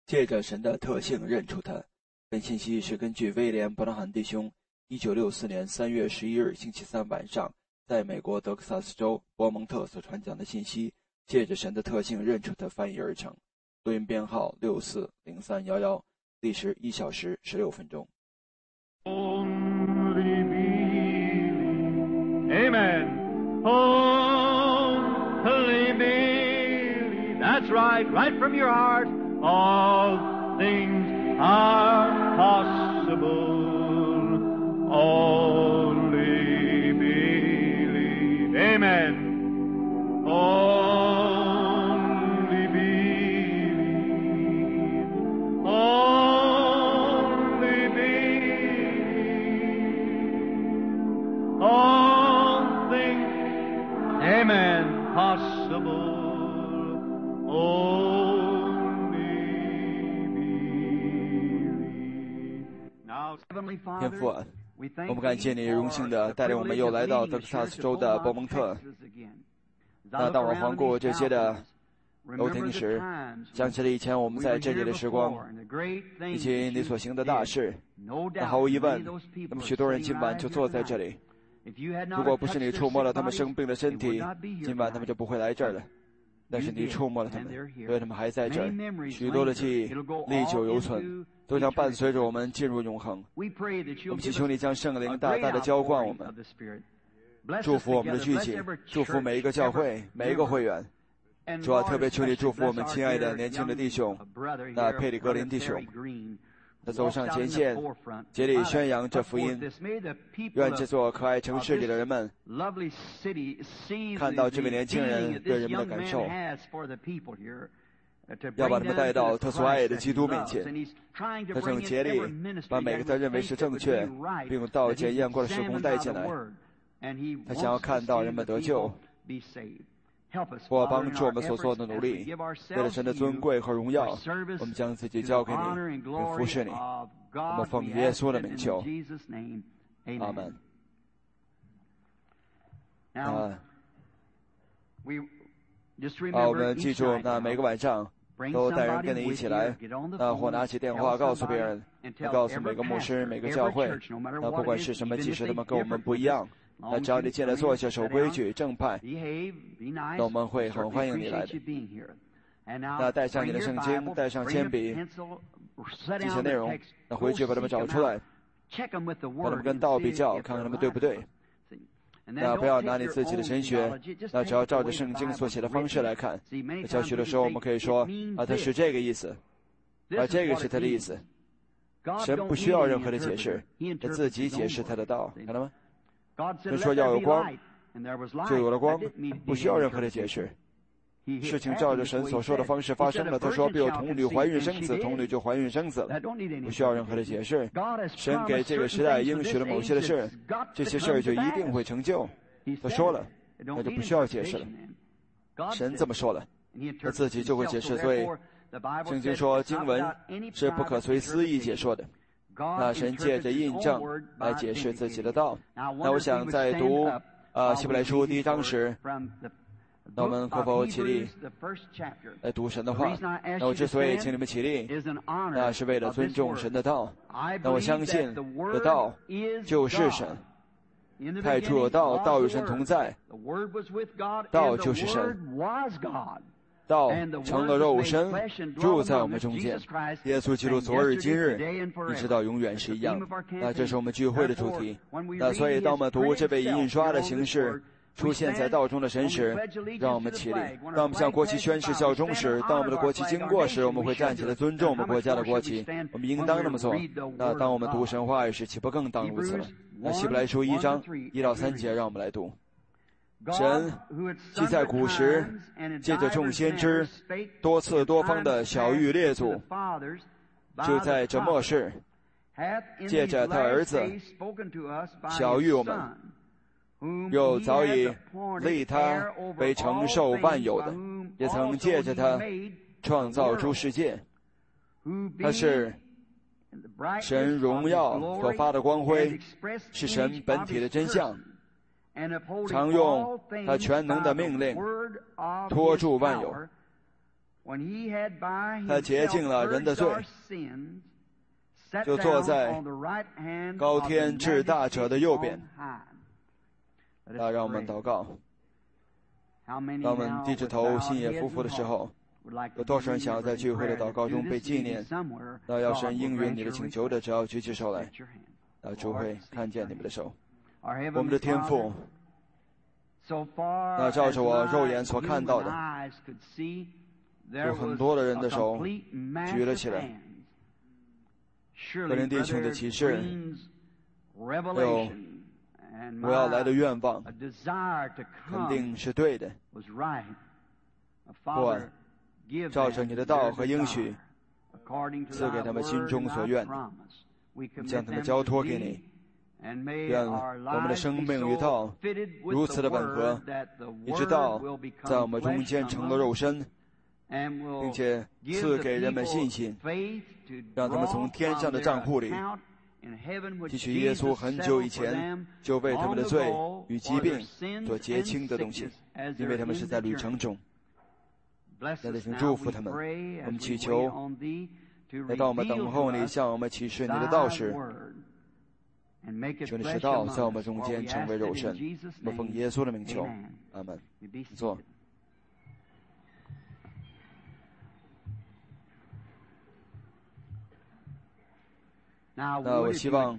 借着神的特性认出他。本信息是根据威廉·伯纳罕弟兄1964年3月11日星期三晚上在美国德克萨斯州伯蒙特所传讲的信息，借着神的特性认出他翻译而成。录音编号640311，历时1小时16分钟。 Only believe. Amen. Only believe. That's right. Right from your heart. All things are possible. Only believe. Amen. Only believe. Only believe. All things, amen, possible. Only believe. Now, Heavenly 天父 Father, 啊，我们感谢你荣幸的带领我们又来到德克萨斯州的伯蒙特。那当我环顾这些的楼厅时，想起了以前我们在这里的时光，以及你所行的大事。那毫无疑问，那么许多人今晚就坐在这里。如果不是你触摸了他们生病的身体，今晚他们就不会来这儿了。但是你触摸了他们，所以他们还在这儿。许多的记忆历久犹存，都将伴随着我们进入永恒。我们祈求你将圣灵大大的浇灌我们，祝福我们的聚集，祝福每一个教会，每一个会员。主啊，特别求你祝福我们亲爱的年轻的弟兄，那佩里格林弟兄，他走上前线，竭力宣扬这福音。愿这座可爱城市里的人们看到这位年轻人对人们的感受，要把他们带到他所爱的基督面前。他正竭力把每个他认为是正确并用道检验过的事工带进来。他想要看到人们得救。或帮助我们所做的努力，为了神的尊贵和荣耀，我们将自己交给你，并服侍你。我们奉耶稣的名求，阿门。我们记住，那每个晚上都带人跟你一起来，或拿起电话告诉别人，告诉每个牧师、每个教会，不管是什么，即使他们跟我们不一样。那只要你进来坐下，守规矩正派，那我们会很欢迎你来的。那带上你的圣经，带上铅笔，记下内容，那回去把它们找出来，把它们跟道比较，看看他们对不对。那不要拿你自己的神学，那只要照着圣经所写的方式来看。教学的时候我们可以说他是这个意思，这个是他的意思。神不需要任何的解释，他自己解释他的道，看到吗？他说要有光，就有了光，不需要任何的解释。事情照着神所说的方式发生了。他说必有童女怀孕生子，童女就怀孕生子了，不需要任何的解释。神给这个时代应许了某些的事，这些事儿就一定会成就。他说了，那就不需要解释了。神这么说了，他自己就会解释。所以圣经说经文是不可随思意解说的。那神借着印证来解释自己的道。那我想在读希伯来书1章时，那我们可否起立来读神的话？那我之所以请你们起立，那是为了尊重神的道。那我相信的道就是神。太初有道，道与神同在，道就是神。道成了肉身，住在我们中间。耶稣基督昨日今日一直到永远是一样的。那这是我们聚会的主题。那所以当我们读这被印刷的形式出现在道中的神时，让我们起立，当我们向国旗宣誓效忠时，当我们的国旗经过时，我们会站起来尊重我们国家的国旗，我们应当那么做。那当我们读神话语时，岂不更当如此了？那希伯来书1章1到3节，让我们来读。神既在古时借着众先知多次多方的晓谕列祖，就在这末世借着他儿子晓谕我们，又早已立他为承受万有的，也曾借着他创造诸世界。他是神荣耀所发的光辉，是神本体的真相，常用他全能的命令托住万有， 他洁净了人的罪，就坐在高天至大者的右边。让我们祷告。当我们低着头心也夫妇的时候，有多少人想要在聚会的祷告中被纪念？要神应允你的请求的，只要举起手来，主会看见你们的手。我们的天父，照着我肉眼所看到的，有很多的人的手举了起来。个人弟兄的启示，有我要来的愿望，肯定是对的。父啊，照着你的道和应许，赐给他们心中所愿的，将他们交托给你。愿我们的生命与道如此的吻合，一直到在我们中间成了肉身，并且赐给人们信心，让他们从天上的账户里提取耶稣很久以前就为他们的罪与疾病所结清的东西，因为他们是在旅程中。那请祝福他们，我们祈求来到我们等候你向我们启示你的道时，求你使道在我们中间成为肉身。我们奉耶稣的名求，阿门。坐。那我希望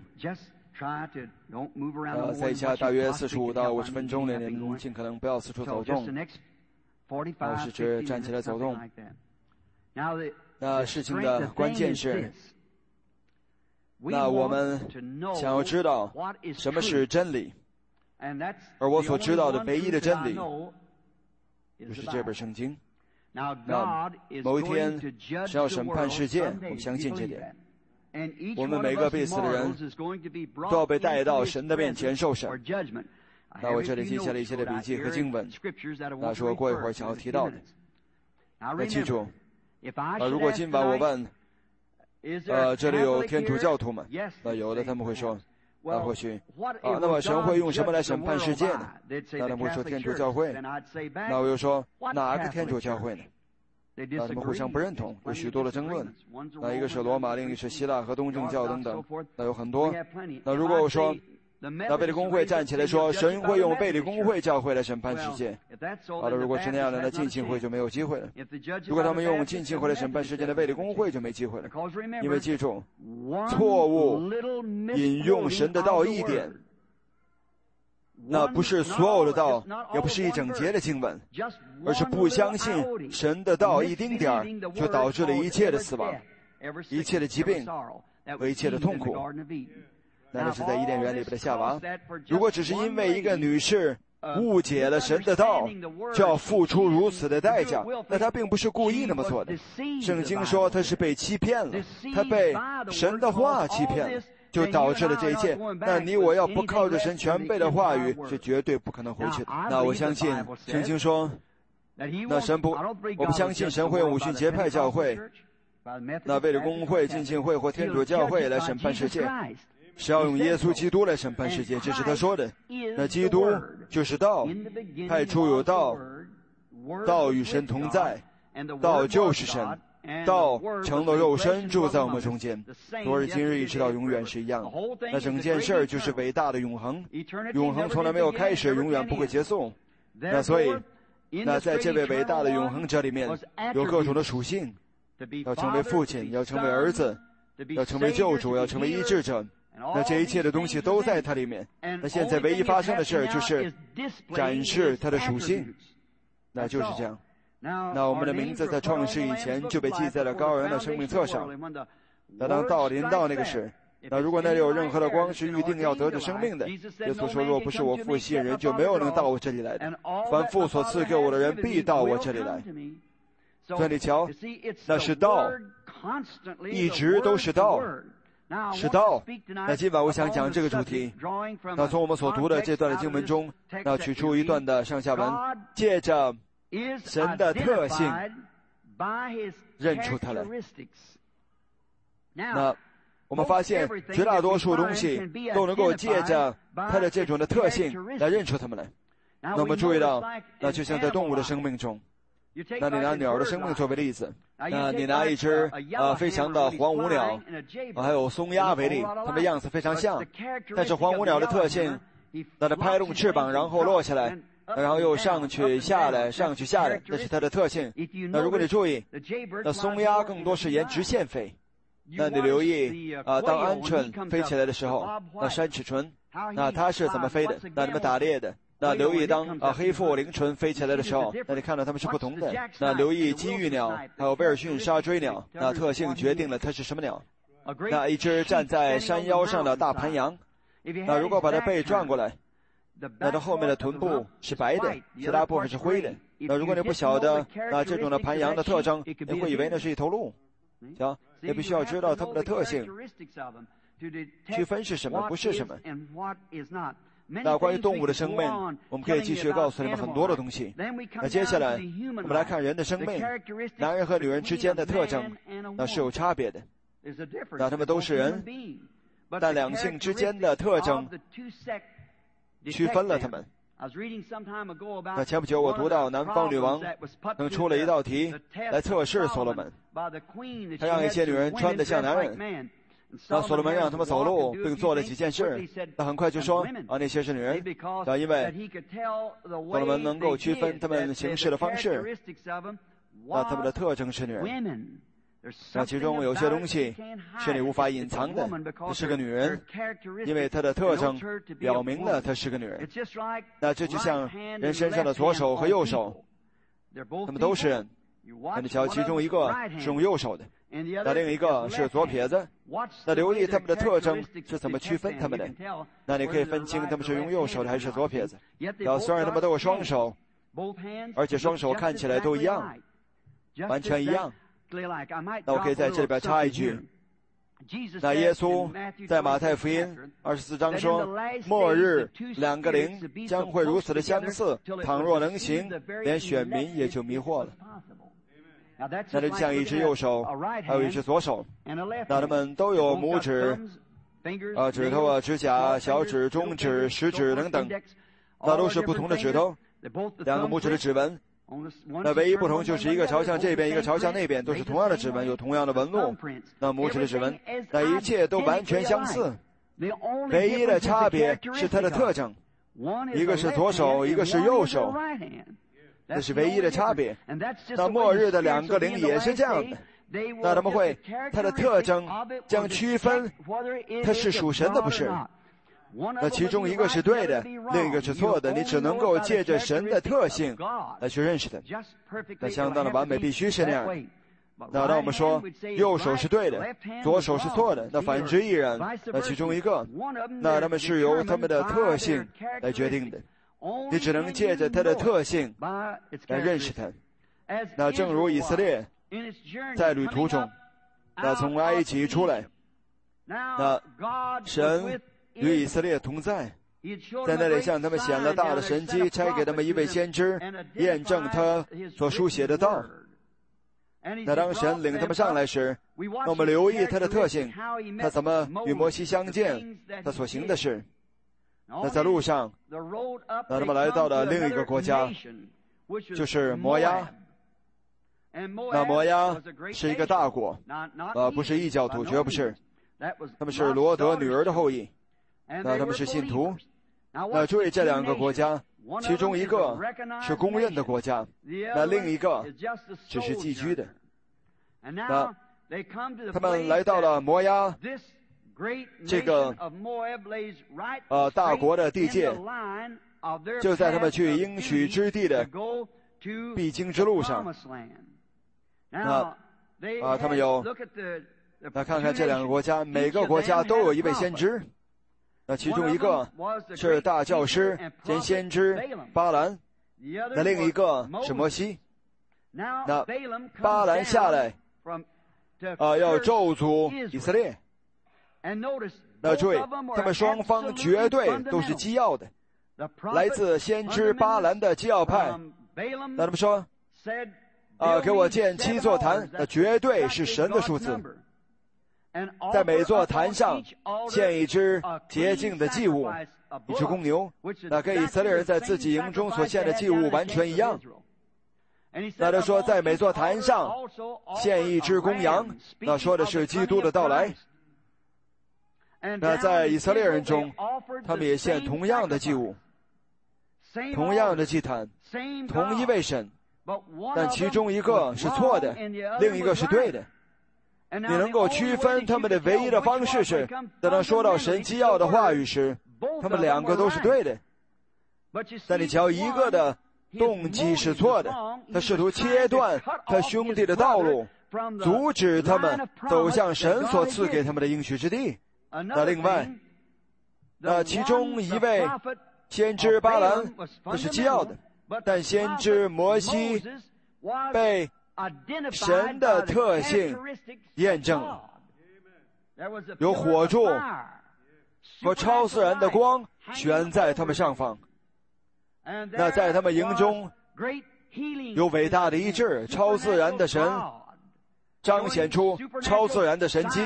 在以下大约45到50分钟里，你们尽可能不要四处走动，是指站起来走动。那事情的关键是，那我们想要知道什么是真理，而我所知道的唯一的真理就是这本圣经。那某一天是要审判世界，我相信这点。我们每个必死的人都要被带到神的面前受审。那我这里记下了一些的笔记和经文，那是我过一会儿想要提到的。那记住，如果今晚我问，这里有天主教徒吗？那有的他们会说，或许，那么神会用什么来审判世界呢？那他们会说天主教会。那我又说，哪个天主教会呢？那他们互相不认同，有许多的争论。那一个是罗马，另一个是希腊和东正教等等，那有很多。那如果我说，那贝理公会站起来说，神会用贝理公会教会来审判世界。好了，如果是那样的，那浸信会就没有机会了。如果他们用浸信会来审判世界的贝理公会就没机会了。因为记住，错误引用神的道一点，那不是所有的道，也不是一整节的经文，而是不相信神的道一丁点儿，就导致了一切的死亡、一切的疾病和一切的痛苦。那是在伊甸园里边的夏娃。如果只是因为一个女士误解了神的道，就要付出如此的代价，那她并不是故意那么做的。圣经说她是被欺骗了，她被神的话欺骗了，就导致了这一切。那你我要不靠着神全备的话语，是绝对不可能回去的。那我相信圣经说，那神不，我不相信神会用五旬节派教会，那为了公会、浸信会或天主教会来审判世界，是要用耶稣基督来审判世界，这是他说的。那基督就是道，太初有道，道与神同在，道就是神，道成了肉身住在我们中间，昨日今日一直到永远是一样的。那整件事就是伟大的永恒，永恒从来没有开始，永远不会结束。那所以，那在这位伟大的永恒者里面，有各种的属性，要成为父亲，要成为儿子，要成为救主，要成为医治者。那这一切的东西都在它里面。那现在唯一发生的事就是展示它的属性，那就是这样。那我们的名字在创世以前就被记在了羔羊的生命册上。那当道临到那个时，那如果那里有任何的光是预定要得着生命的，耶稣说，若不是我父吸引人，就没有能到我这里来的。凡父所赐给我的人必到我这里来。所以你瞧，那是道，一直都是道，是道。那今晚我想讲这个主题，那从我们所读的这段的经文中，要取出一段的上下文，借着神的特性认出他来。那我们发现绝大多数东西都能够借着它的这种的特性来认出它们来。那我们注意到，那就像在动物的生命中， 那你拿鸟的生命作为例子，你拿一只飞翔的黄鹄鸟，还有松鸦为例，它们的样子非常像，但是黄鹄鸟的特性，那它拍动翅膀然后落下来，然后又上去下来，上去下来，这是它的特性。那如果你注意，那松鸦更多是沿直线飞。那你留意当鹌鹑飞起来的时候，那山齿鹑，那它是怎么飞的？那你们打猎的，那留意当黑腹灵鹑飞起来的时候，那你看到它们是不同的。那留意金玉鸟，还有威尔逊沙锥鸟，那特性决定了它是什么鸟。那一只站在山腰上的大盘羊，那如果把它背转过来，那它后面的臀部是白的，其他部分是灰的。那如果你不晓得那这种的盘羊的特征，你会以为那是一头鹿。行，你必须要知道它们的特性，区分是什么，不是什么。那关于动物的生命，我们可以继续告诉你们很多的东西。那接下来，我们来看人的生命，男人和女人之间的特征，那是有差别的。那他们都是人，但两性之间的特征区分了他们。那前不久我读到南方女王出了一道题来测试所罗门，他让一些女人穿得像男人，那所罗门让他们走路并做了几件事，他很快就说那些是女人，因为所罗门能够区分他们行事的方式，那他们的特征是女人。那其中有些东西是你无法隐藏的，她是个女人，因为她的特征表明了她是个女人。那这就像人身上的左手和右手，他们都是人，那你瞧其中一个是用右手的，那另一个是左撇子，那留意他们的特征是怎么区分他们的，那你可以分清他们是用右手的还是左撇子。虽然他们都有双手，而且双手看起来都一样，完全一样。那我可以在这里边插一句，那耶稣在马太福音24章说，末日两个灵将会如此的相似，倘若能行，连选民也就迷惑了。那就像一只右手还有一只左手，那他们都有拇指指头指甲、小指、中指、食指等等，那都是不同的指头，两个拇指的指纹，那唯一不同就是一个朝向这边，一个朝向那边，都是同样的指纹，有同样的纹路，那拇指的指纹，那一切都完全相似，唯一的差别是它的特征，一个是左手，一个是右手，这是唯一的差别。那末日的两个灵也是这样的，那他们会它的特征将区分它是属神的不是。那其中一个是对的，另一个是错的，你只能够借着神的特性来去认识它。那相当的完美必须是那样。那当我们说右手是对的，左手是错的，那反之亦然。那其中一个，那他们是由他们的特性来决定的，你只能借着它的特性来认识它。那正如以色列在旅途中，那从埃及出来，那神与以色列同在，在那里向他们显了大的神迹，差给他们一位先知，验证他所书写的道。那当神领他们上来时，那我们留意他的特性，他怎么与摩西相见，他所行的事。那在路上，那他们来到了另一个国家，就是摩押。那摩押是一个大国，不是异教徒，绝不是，他们是罗德女儿的后裔。那他们是信徒。那注意这两个国家，其中一个是公认的国家，那另一个只是寄居的。那他们来到了摩押这个大国的地界，就在他们去应许之地的必经之路上。那他们有那看看这两个国家，每个国家都有一位先知。那其中一个是大教师兼先知巴兰，那另一个是摩西。那巴兰下来要咒诅以色列。那注意，他们双方绝对都是基要的，来自先知巴兰的基要派。那他们说给我建7座坛，那绝对是神的数字，在每座坛上献一只洁净的祭物，一只公牛，那跟以色列人在自己营中所献的祭物完全一样。 那他说在每座坛上献一只公羊，那说的是基督的到来。那在以色列人中，他们也献同样的祭物，同样的祭坛，同一位神，但其中一个是错的，另一个是对的。你能够区分他们的唯一的方式是，当他说到神基要的话语时，他们两个都是对的。但你瞧，一个的动机是错的，他试图切断他兄弟的道路，阻止他们走向神所赐给他们的应许之地。那另外，其中一位先知巴兰，这是基要的，但先知摩西被神的特性验证了，有火柱和超自然的光悬在他们上方。那在他们营中有伟大的医治，超自然的神彰显出超自然的神迹。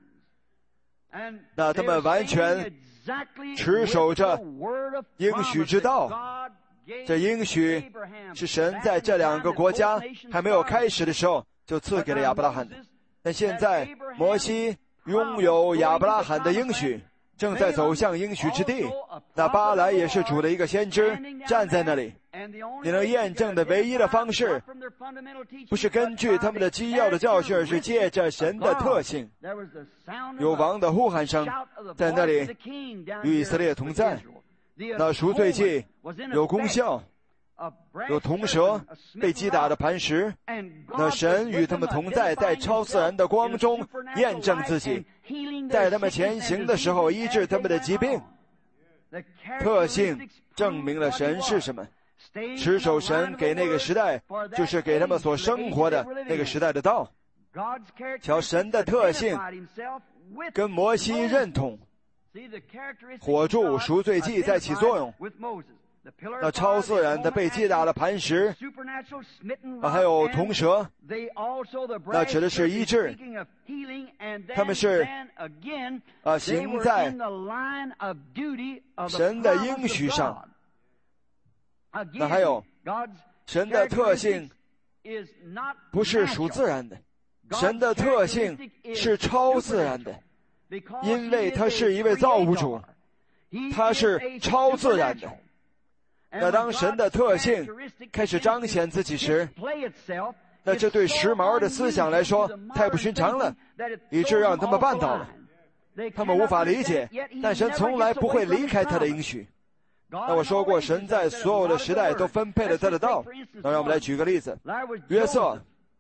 那他们完全持守着应许之道，这应许是神在这两个国家还没有开始的时候就赐给了亚伯拉罕的。但现在摩西拥有亚伯拉罕的应许，正在走向应许之地。那巴兰也是主的一个先知，站在那里。你能验证的唯一的方式，不是根据他们的基要的教训，而是借着神的特性。有王的呼喊声在那里与以色列同在。那赎罪祭有功效，有铜蛇被击打的磐石。那神与他们同在，在超自然的光中验证自己，在他们前行的时候医治他们的疾病。特性证明了神是什么。持守神给那个时代，就是给他们所生活的那个时代的道。瞧，神的特性跟摩西认同，火柱赎罪祭在起作用，那超自然的被击打的磐石，还有铜蛇，那指的是医治。他们是行在神的应许上。那还有神的特性不是属自然的，神的特性是超自然的，因为他是一位造物主，他是超自然的。那当神的特性开始彰显自己时，那这对时髦的思想来说太不寻常了，以致让他们绊倒了，他们无法理解。但神从来不会离开他的应许。那我说过，神在所有的时代都分配了他的道。那让我们来举个例子，约瑟，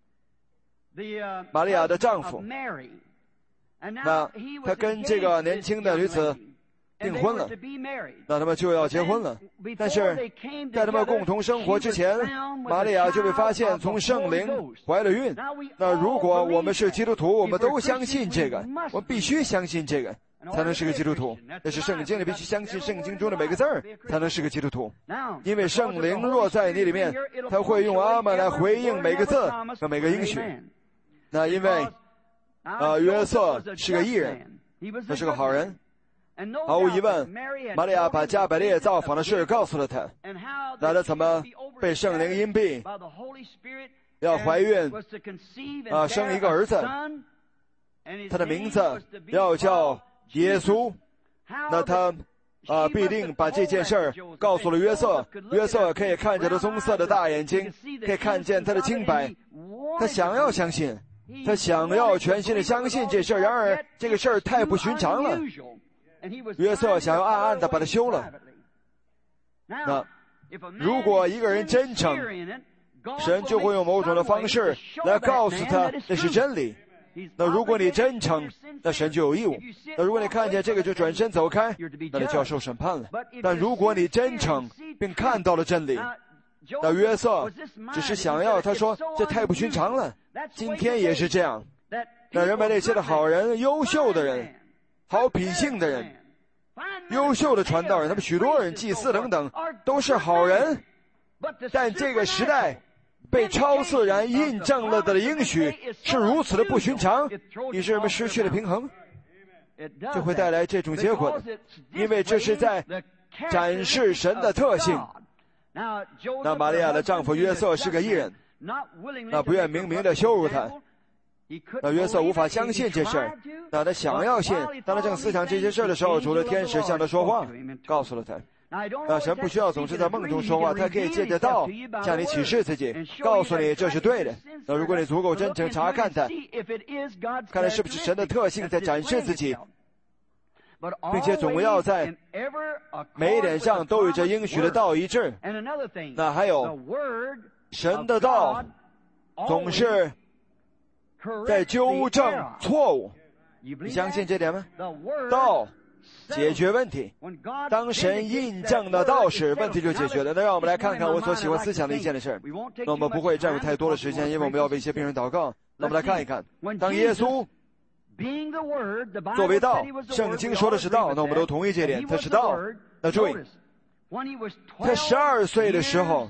玛利亚的丈夫，那他跟这个年轻的女子订婚了，那他们就要结婚了。但是在他们共同生活之前，玛利亚就被发现从圣灵怀了孕。那如果我们是基督徒，我们都相信这个，我们必须相信这个才能是个基督徒。那是圣经里必须相信圣经中的每个字儿，才能是个基督徒。因为圣灵若在你里面，他会用阿们来回应每个字和每个应许。那因为约瑟是个义人，他是个好人。毫无疑问，玛利亚把加百列造访的事告诉了他，那他怎么被圣灵荫蔽，要怀孕生一个儿子，他的名字要叫耶稣。那他必定把这件事儿告诉了约瑟。约瑟可以看着他棕色的大眼睛，可以看见他的清白，他想要相信，他想要全心的相信这事儿。然而这个事儿太不寻常了，约瑟想要暗暗地把他休了。那如果一个人真诚，神就会用某种的方式来告诉他这是真理。那如果你真诚，那神就有义务。那如果你看见这个就转身走开，那你就要受审判了。但如果你真诚并看到了真理，那约瑟只是想要，他说这太不寻常了，今天也是这样。那人们那些的好人、优秀的人、好品性的人、优秀的传道人，他们许多人、祭司等等都是好人，但这个时代被超自然印证了的应许是如此的不寻常，以致人们失去了平衡，就会带来这种结果的。因为这是在展示神的特性。那玛利亚的丈夫约瑟是个义人， 那不愿明明的羞辱他。那约瑟无法相信这事儿，那他想要信。当他正思想这些事儿的时候，主的天使向他说话，告诉了他。那神不需要总是在梦中说话，他可以借着道向你启示自己，告诉你这是对的。那如果你足够真诚查看他，看来是不是神的特性在展示自己，并且总要在每一点上都与这应许的道一致。那还有神的道总是在纠正错误，你相信这点吗？道解决问题，当神印证了道时，问题就解决了。那让我们来看看我所喜欢思想的一件的事。那我们不会占用太多的时间，因为我们要为一些病人祷告。那我们来看一看，当耶稣作为道，圣经说的是道，那我们都同意这点，他是道。那注意，他12岁的时候，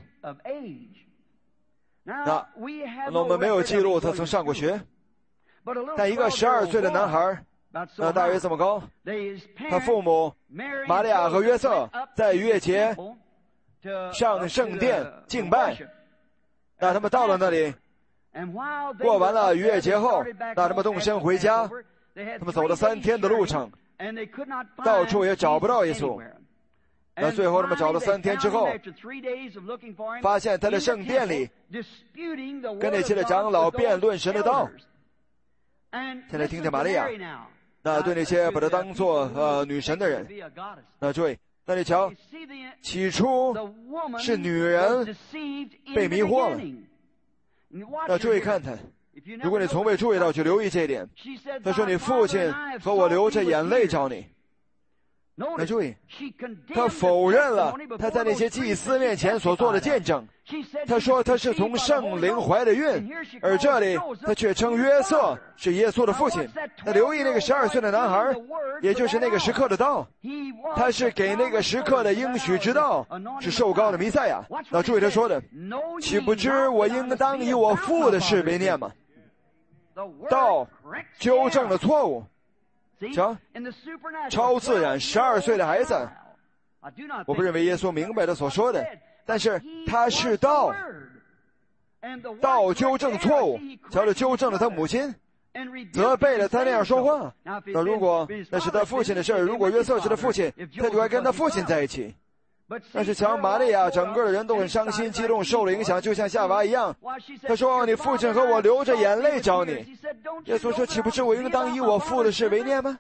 那我们没有记录他曾上过学，但一个12岁的男孩，那大约这么高，他父母玛利亚和约瑟在逾越节上圣殿敬拜，那他们到了那里，过完了逾越节后，那他们动身回家，他们走了3天的路程，到处也找不到耶稣。那最后他们找了3天之后，发现他在圣殿里跟那些的长老辩论神的道。现在听听玛利亚，那对那些把她当作女神的人，那注意，那你瞧，起初是女人被迷惑了。那注意看他，如果你从未注意到，就留意这一点。他说你父亲和我流着眼泪找你。那注意，他否认了他在那些祭司面前所做的见证。他说他是从圣灵怀的孕，而这里他却称约瑟是耶稣的父亲。那留意那个12岁的男孩，也就是那个时刻的道，他是给那个时刻的应许之道，是受膏的弥赛亚。那注意他说的，岂不知我应当以我父的事为念吗？道纠正了错误。瞧，超自然12岁的孩子，我不认为耶稣明白他所说的，但是他是道，道纠正错误，瞧着纠正了他母亲，责备了他那样说话。那如果那是他父亲的事儿，如果约瑟是他父亲，他就该跟他父亲在一起。但是瞧玛利亚，整个的人都很伤心激动，受了影响，就像夏娃一样。他说你父亲和我流着眼泪找你。耶稣说岂不是我应当以我父的事为念吗？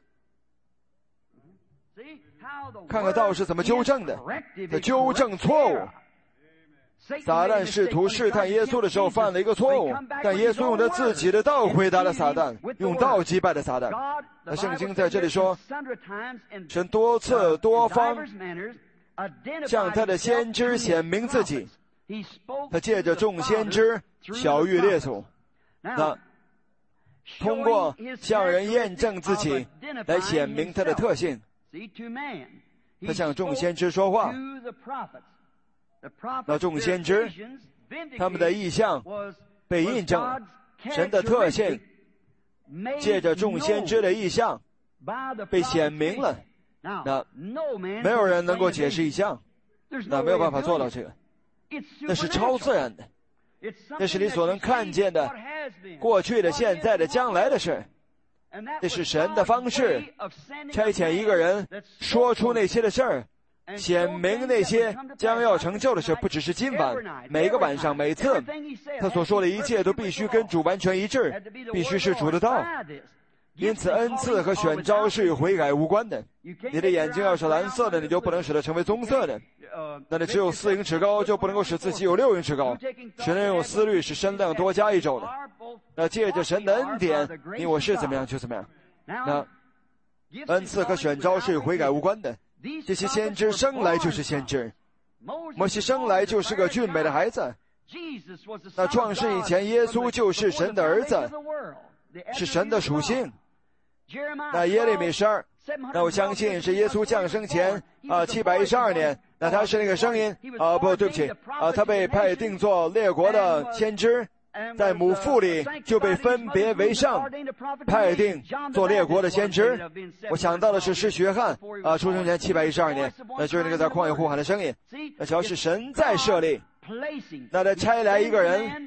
看看道是怎么纠正的，他纠正错误。撒旦试图试探耶稣的时候犯了一个错误，但耶稣用他自己的道回答了撒旦，用道击败了撒旦。那圣经在这里说，神多次多方向他的先知显明自己，他借着众先知晓谕列祖，那通过向人验证自己来显明他的特性。他向众先知说话，那众先知他们的意象被印证，神的特性借着众先知的意象被显明了。那没有人能够解释意象，那没有办法做到这个，那是超自然的，那是你所能看见的过去的、现在的、将来的事。这是神的方式，差遣一个人说出那些的事儿，显明那些将要成就的事。不只是今晚，每个晚上，每次他所说的一切都必须跟主完全一致，必须是主的道。因此恩赐和选召是与悔改无关的。你的眼睛要是蓝色的，你就不能使它成为棕色的。那你只有4英尺高，就不能够使自己有6英尺高。只能用思虑使身量多加1肘的。那借着神的恩典，你我是怎么样就怎么样。那恩赐和选召是与悔改无关的。这些先知生来就是先知，摩西生来就是个俊美的孩子。那创世以前，耶稣就是神的儿子，是神的属性。那耶利米12，那我相信是耶稣降生前712年，那他是那个声音对不起他被派定做列国的先知，在母腹里就被分别为圣，派定做列国的先知。我想到的是施洗约翰出生前712年，那就是那个在旷野呼喊的声音。那只要是神在设立，那他差来一个人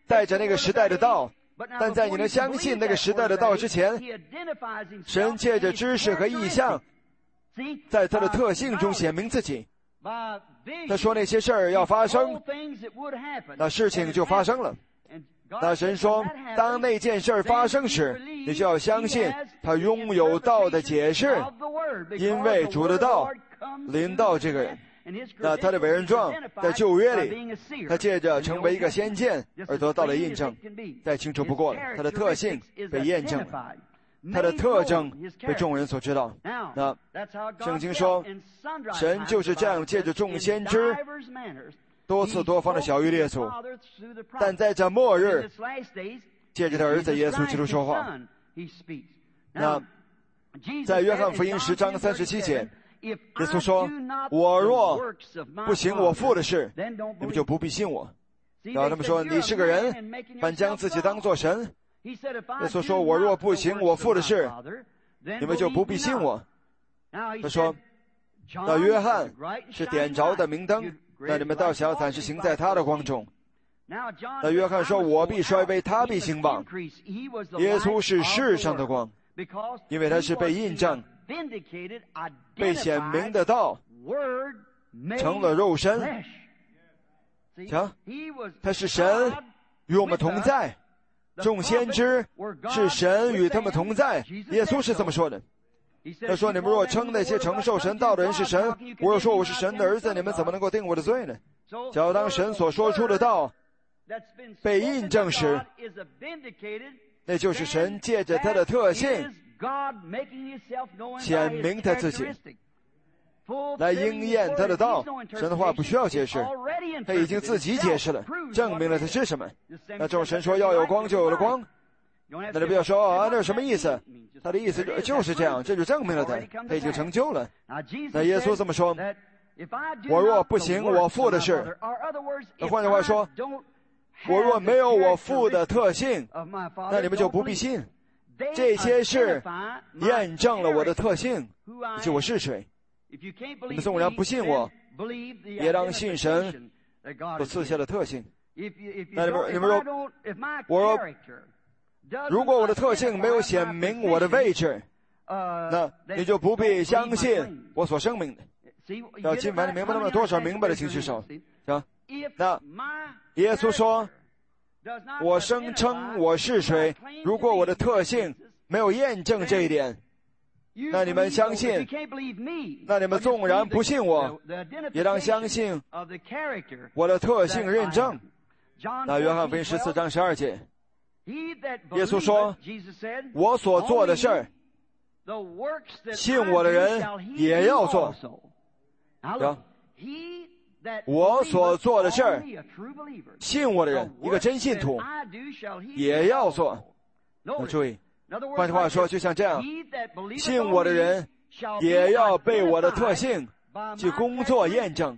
带着那个时代的道，但在你能相信那个时代的道之前，神借着知识和意象，在他的特性中显明自己。他说那些事儿要发生，那事情就发生了。那神说，当那件事发生时，你就要相信他拥有道的解释，因为主的道临到这个人。那他的伟人状在旧约里，他借着成为一个先见而得到了印证，再清楚不过了。他的特性被验证了，他的特征被众人所知道。那圣经说，神就是这样借着众先知多次多方的晓谕列祖，但在这末日借着他儿子耶稣基督说话。那在约翰福音10章37节，耶稣说，我若不行我父的事，你们就不必信我。然后他们说，你是个人，反将自己当作神。耶稣说，我若不行我父的事，你们就不必信我。他说，那约翰是点着的明灯，那你们倒想暂时行在他的光中。那约翰说，我必衰微，他必兴旺。耶稣是世上的光，因为他是被印证被显明的道成了肉身。瞧，他是神与我们同在，众先知是神与他们同在。耶稣是这么说的，他说，你们若称那些承受神道的人是神，我若说我是神的儿子，你们怎么能够定我的罪呢？叫当神所说出的道被印证时，那就是神借着他的特性显明他自己，来应验他的道。神的话不需要解释，他已经自己解释了，证明了他是什么。那众神说要有光，就有了光。那就不要说啊，那是什么意思？他的意思就是这样，这就证明了他已经成就了。那耶稣这么说，我若不行我父的事，那换句话说，我若没有我父的特性，那你们就不必信。这些事验证了我的特性，以及我是谁。你们纵然不信我，也当信神所赐下的特性。那你们说，如果我的特性没有显明我的位置，那你就不必相信我所声明的。要今晚你明白那么多少明白的请举手。行，那耶稣说，我声称我是谁，如果我的特性没有验证这一点，那你们相信，那你们纵然不信我，也当相信我的特性认证。那约翰福音14章12节，耶稣说，我所做的事儿，信我的人也要做。我所做的事儿，信我的人，一个真信徒也要做。注意，换句话说，就像这样，信我的人也要被我的特性去工作验证。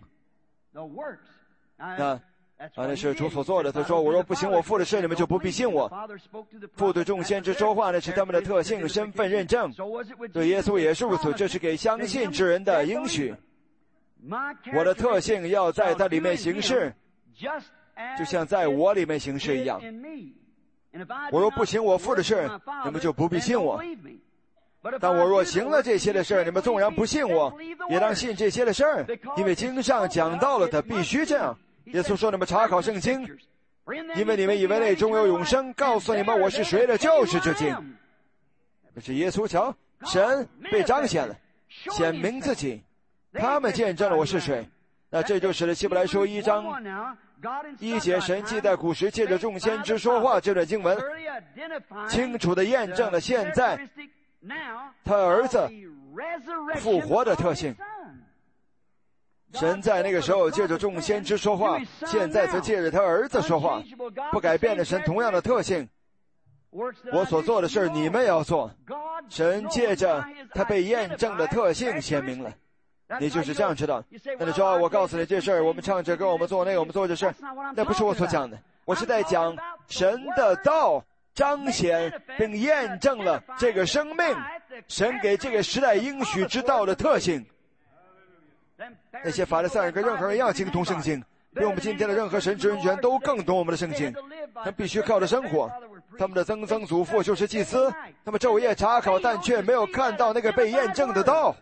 那是主所做的。他说，我若不行我父的事，你们就不必信我。父对众先知说话，那是他们的特性身份认证。对耶稣也是如此，这是给相信之人的应许。我的特性要在他里面行事，就像在我里面行事一样。我若不行我父的事，你们就不必信我。但我若行了这些的事，你们纵然不信我，也当信这些的事儿，因为经上讲到了，他必须这样。耶稣说，你们查考圣经，因为你们以为内中有永生，告诉你们我是谁的，就是这经。这是耶稣，瞧，神被彰显了，显明自己，他们见证了我是谁。那这就使得希伯来书1章1节，神既在古时借着众先知说话，这段经文清楚地验证了现在他儿子复活的特性。神在那个时候借着众先知说话，现在则借着他儿子说话，不改变的神同样的特性。我所做的事你们也要做。神借着他被验证的特性显明了。你就是这样知道。那你说，我告诉你这事儿，我们唱这歌，我们做那个，我们做这事，那不是我所讲的。我是在讲神的道彰显并验证了这个生命，神给这个时代应许之道的特性。那些法利赛人跟任何人一样精通圣经， 比我们今天的任何神职人员都更懂我们的圣经。他们必须靠着生活，他们的曾曾祖父就是祭司，他们昼夜查考，但却没有看到那个被验证的道。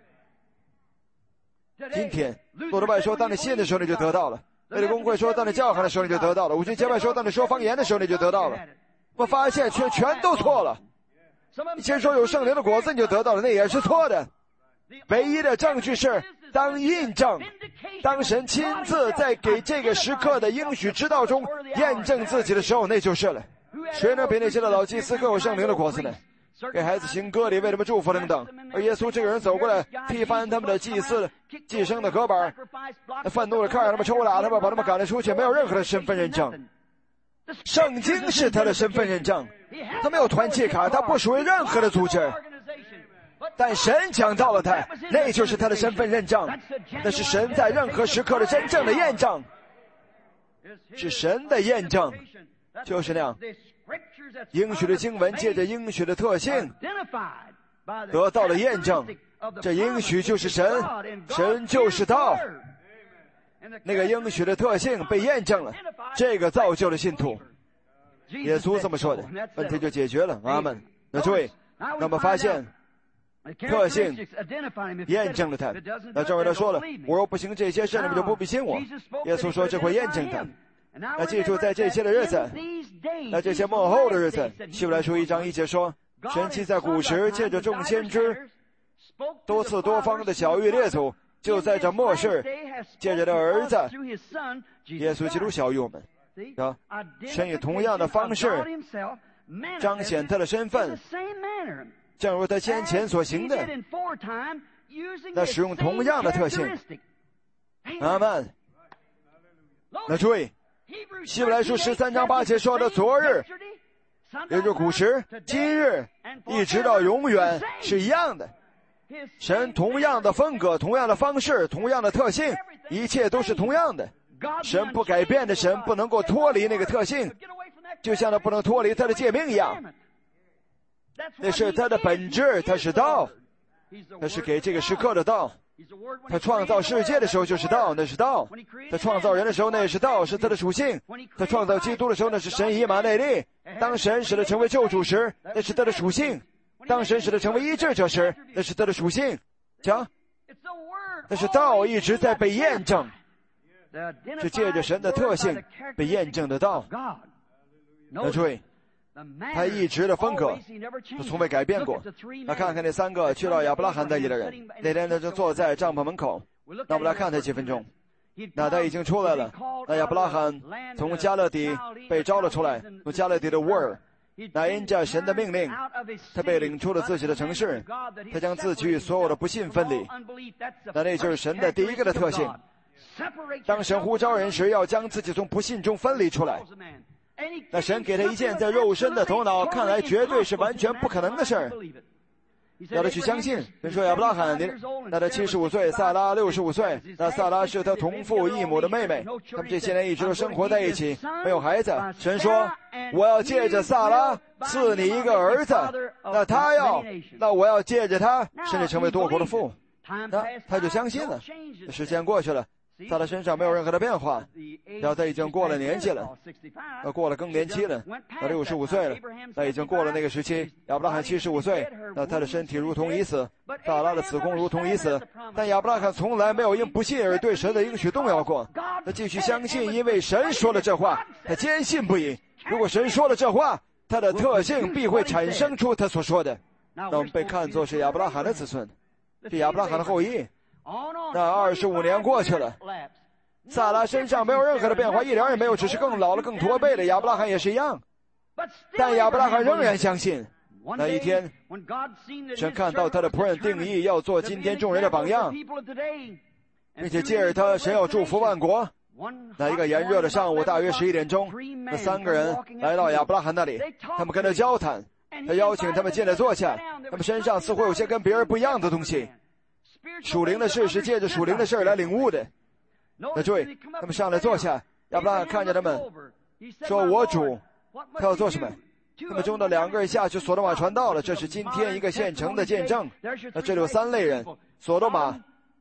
今天路德拜说，当你信的时候你就得到了；卫理公会说，当你叫喊的时候你就得到了；五旬节派说，当你说方言的时候你就得到了。我发现却全都错了。以前说有圣灵的果子你就得到了，那也是错的。唯一的证据是当印证，当神亲自在给这个时刻的应许之道中验证自己的时候，那就是了。谁能比那些的老祭司更有圣灵的果子呢？给孩子行割礼，为他们祝福等等。而耶稣这个人走过来，踢翻他们的祭司祭牲的隔板，愤怒的看着他们，抽打他们，把他们赶了出去，没有任何的身份认证。圣经是他的身份认证，他没有团契卡，他不属于任何的组织，但神讲到了他，那就是他的身份认证，那是神在任何时刻的真正的验证，是神的验证，就是那样。应许的经文借着应许的特性得到了验证，这应许就是神，神就是道，那个应许的特性被验证了，这个造就了信徒。耶稣这么说的，问题就解决了。阿们。那注意，那么发现特性验证了他。那正如他说了，我若不行这些事，你们就不必信我。耶稣说这会验证他。那记住，在这些的日子，在这些末后的日子，希伯来书1章1节说，神既在古时借着众先知多次多方的晓谕列祖，就在这末世借着他儿子耶稣基督晓谕我们。神以同样的方式彰显他的身份，正如他先前所行的，那使用同样的特性。阿们。那注意，希伯来书13章8节说的昨日，也就是古时、今日，一直到永远是一样的。神同样的风格、同样的方式、同样的特性，一切都是同样的。神不改变的神不能够脱离那个特性，就像他不能脱离他的诫命一样。那是他的本质，他是道，他是给这个时刻的道。他创造世界的时候就是道，那是道；他创造人的时候那也是道，是他的属性；他创造基督的时候那是神以马内利。当神使他成为救主时，那是他的属性；当神使他成为医治者时，那是他的属性。讲，那是道一直在被验证，是借着神的特性被验证的道。那注意，他一直的风格他从未改变过。那看看那3个去到亚伯拉罕那里的人，那天他就坐在帐篷门口。那我们来看他几分钟。那他已经出来了。那亚伯拉罕从加勒底被招了出来，从加勒底的乌尔。那因着神的命令，他被领出了自己的城市，他将自己与所有的不信分离。那就是神的第一个的特性。当神呼召人时，要将自己从不信中分离出来。那神给他一件在肉身的头脑看来绝对是完全不可能的事儿，要他去相信。比如说亚伯拉罕，那他75岁，撒拉65岁，那撒拉是他同父异母的妹妹，他们这些年一直都生活在一起，没有孩子。神说，我要借着撒拉赐你一个儿子，那我要借着他甚至成为多国的父。那他就相信了。时间过去了，在他身上没有任何的变化，然后他已经过了年纪了，过了更年期了，他65岁了，他已经过了那个时期。亚伯拉罕75岁，那他的身体如同已死，撒拉的子宫如同已死，但亚伯拉罕从来没有因不信而对神的应许动摇过，他继续相信，因为神说了这话，他坚信不疑。如果神说了这话，他的特性必会产生出他所说的，那我们被看作是亚伯拉罕的子孙，是亚伯拉罕的后裔。那25年过去了，撒拉身上没有任何的变化，一点也没有，只是更老了，更驼背了。亚伯拉罕也是一样，但亚伯拉罕仍然相信。那一天，神看到他的仆人定义要做今天众人的榜样，并且借着他，神要祝福万国。那一个炎热的上午，大约11点钟，那3个人来到亚伯拉罕那里，他们跟他交谈，他邀请他们进来坐下，他们身上似乎有些跟别人不一样的东西。属灵的事是借着属灵的事来领悟的。那注意，他们上来坐下，亚伯拉罕看着他们说，我主，他要做什么？他们中的2个人下去索多玛传道了，这是今天一个现成的见证。那这里有3类人，索多玛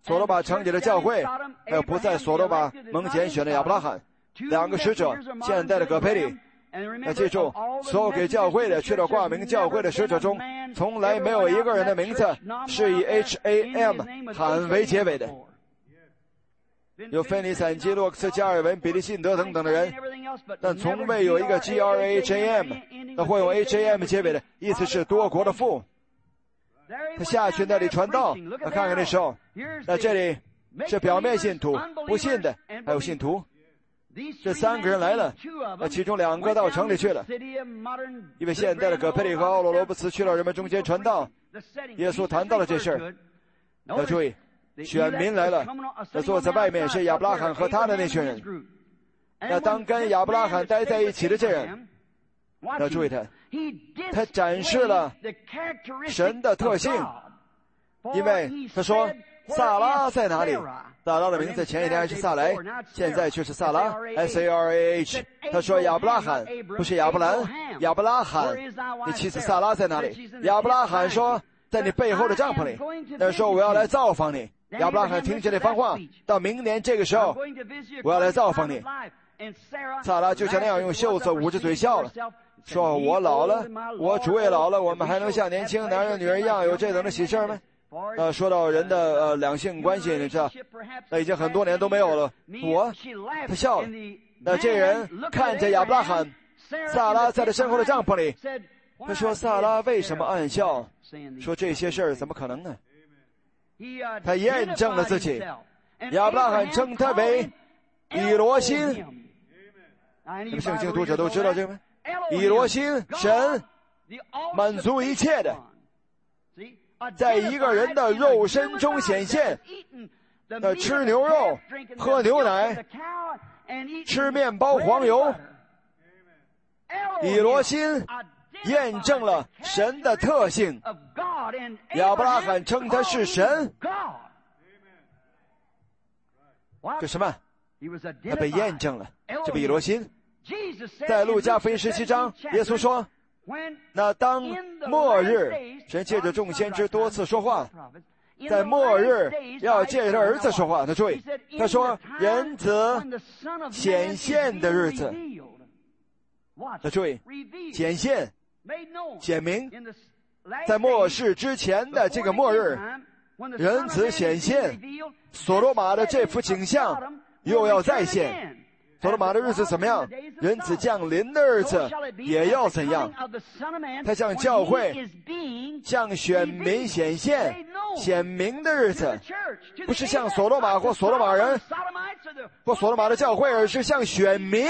所罗巴城里的教会，还有不在所罗巴蒙拣选的亚伯拉罕，2个使者，现代的葛培理。要记住，所有给教会的去了挂名教会的使者中，从来没有一个人的名字是以 HAM 罕为结尾的。有菲尼散基、洛克斯、加尔文、比利信德等等的人，但从未有一个 GRAHAM 那会用 HAM 结尾的，意思是多国的父。他下去那里传道，看看那时候，那这里是表面信徒，不信的还有信徒。这3个人来了，那其中2个到城里去了，因为现代的葛培理和奥罗罗布斯去了人们中间传道。耶稣谈到了这事儿，要注意，选民来了，那坐在外面是亚伯拉罕和他的那群人。那当跟亚伯拉罕待在一起的这人，要注意他展示了神的特性，因为他说萨拉在哪里？萨拉的名字前一天还是萨莱，现在却是萨拉 SARAH。 他说亚伯拉罕不是亚伯兰，亚伯拉罕，你妻子萨拉在哪里？亚伯拉罕说在你背后的帐篷里。那时候我要来造访你。亚伯拉罕听见这番话，到明年这个时候我要来造访你。萨拉就像那样用袖子捂着嘴笑了，说我老了，我主也老了，我们还能像年轻男人女人一样有这等的喜事吗？说到人的两性关系，你知道，那已经很多年都没有了。他笑了。那这人看着亚伯拉罕，萨拉在他身后的帐篷里，他说萨拉为什么暗笑？说这些事儿怎么可能呢？他验证了自己。亚伯拉罕称他为以罗心。你们圣经读者都知道这个吗？以罗心，神满足一切的，在一个人的肉身中显现。吃牛肉，喝牛奶，吃面包黄油。以罗心验证了神的特性。亚伯拉罕称他是神。这什么？他被验证了，这比以罗心。在路加福音17章，耶稣说，那当末日，神借着众先知多次说话，在末日要借着儿子说话。他注意，他说人子显现的日子。他注意，显现显明，在末世之前的这个末日，人子显现，所罗马的这幅景象又要再现。所罗马的日子怎么样？人子降临的日子也要怎样？他向教会、向选民显现、显明的日子，不是向所罗马或所罗马人或所罗马的教会，而是向选民。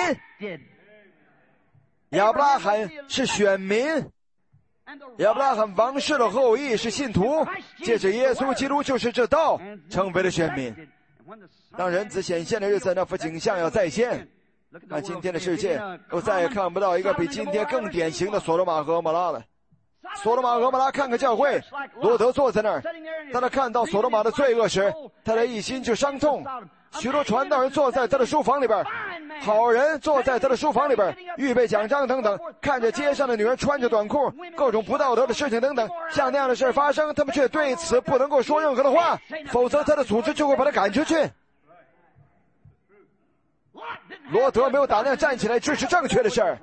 亚伯拉罕是选民，亚伯拉罕王室的后裔是信徒，借着耶稣基督就是这道成为了选民。当人子显现的日子，那幅景象要再现。看今天的世界，我再也看不到一个比今天更典型的所罗马和蛾摩拉了。所罗马和蛾摩拉看看教会，罗德坐在那儿，当他看到所罗马的罪恶时，他的一心就伤痛。许多传道人坐在他的书房里边，好人坐在他的书房里边，预备奖章等等，看着街上的女人穿着短裤，各种不道德的事情等等，像那样的事发生，他们却对此不能够说任何的话，否则他的组织就会把他赶出去。罗德没有胆量站起来支持正确的事儿。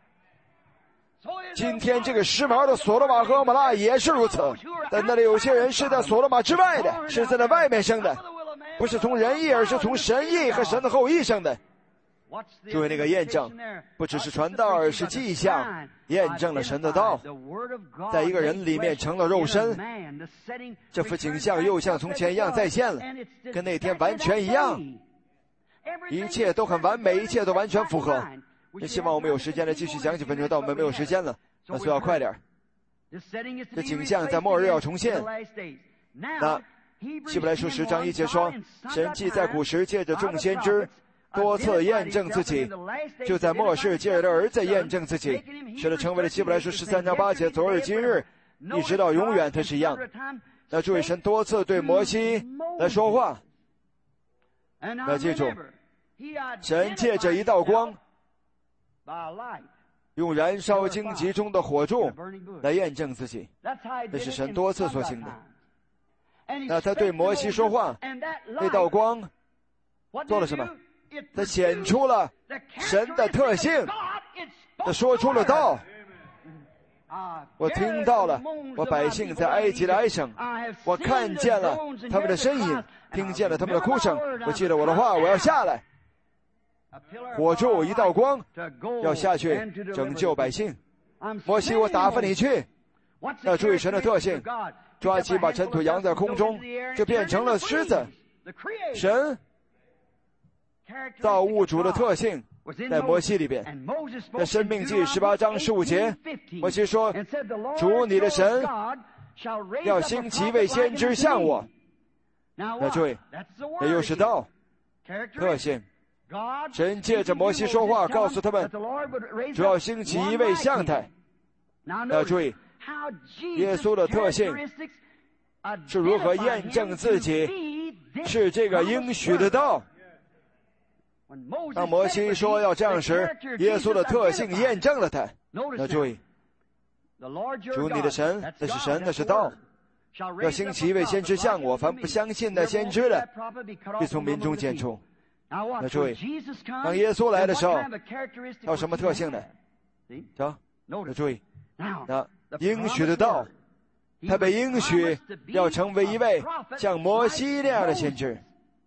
今天这个时髦的所罗马和蛾摩拉也是如此，但那里有些人是在所罗马之外的，是在那外面生的，不是从人意，而是从神意和神的后裔生的。注意那个验证，不只是传道，而是迹象，验证了神的道，在一个人里面成了肉身。这幅景象又像从前一样再现了，跟那天完全一样，一切都很完美，一切都完全符合。也希望我们有时间来继续讲几分钟，但我们没有时间了，那所以要快点。这景象在末日要重现。那希伯来书10章1节说，神既在古时借着众先知多次验证自己，就在末世借着儿子验证自己，使他成为了希伯来书13章8节昨日今日一直到永远，他是一样。那注意，神多次对摩西来说话。要记住，神借着一道光，用燃烧荆棘中的火柱来验证自己，这是神多次所行的。 那他对摩西说话，那道光做了什么？他显出了神的特性，他说出了道。我听到了我百姓在埃及的哀声，我看见了他们的呻吟，听见了他们的哭声。我记得我的话，我要下来，火柱一道光，要下去拯救百姓。摩西，我打发你去。要注意神的特性，抓起把尘土扬在空中，就变成了狮子。神造物主的特性在摩西里边。在申命记18章15节，摩西说，主你的神要兴起一位先知像我。那注意，这又是道特性。神借着摩西说话，告诉他们主要兴起一位像他。要注意耶稣的特性是如何验证自己是这个应许的道。当摩西说要这样时，耶稣的特性验证了他。要注意，主你的神，那是神，那是道，要兴起一位先知像我，凡不相信的先知的必从民中剪除。要注意，当耶稣来的时候有什么特性呢？瞧，要注意，那应许的道，他被应许要成为一位像摩西那样的先知。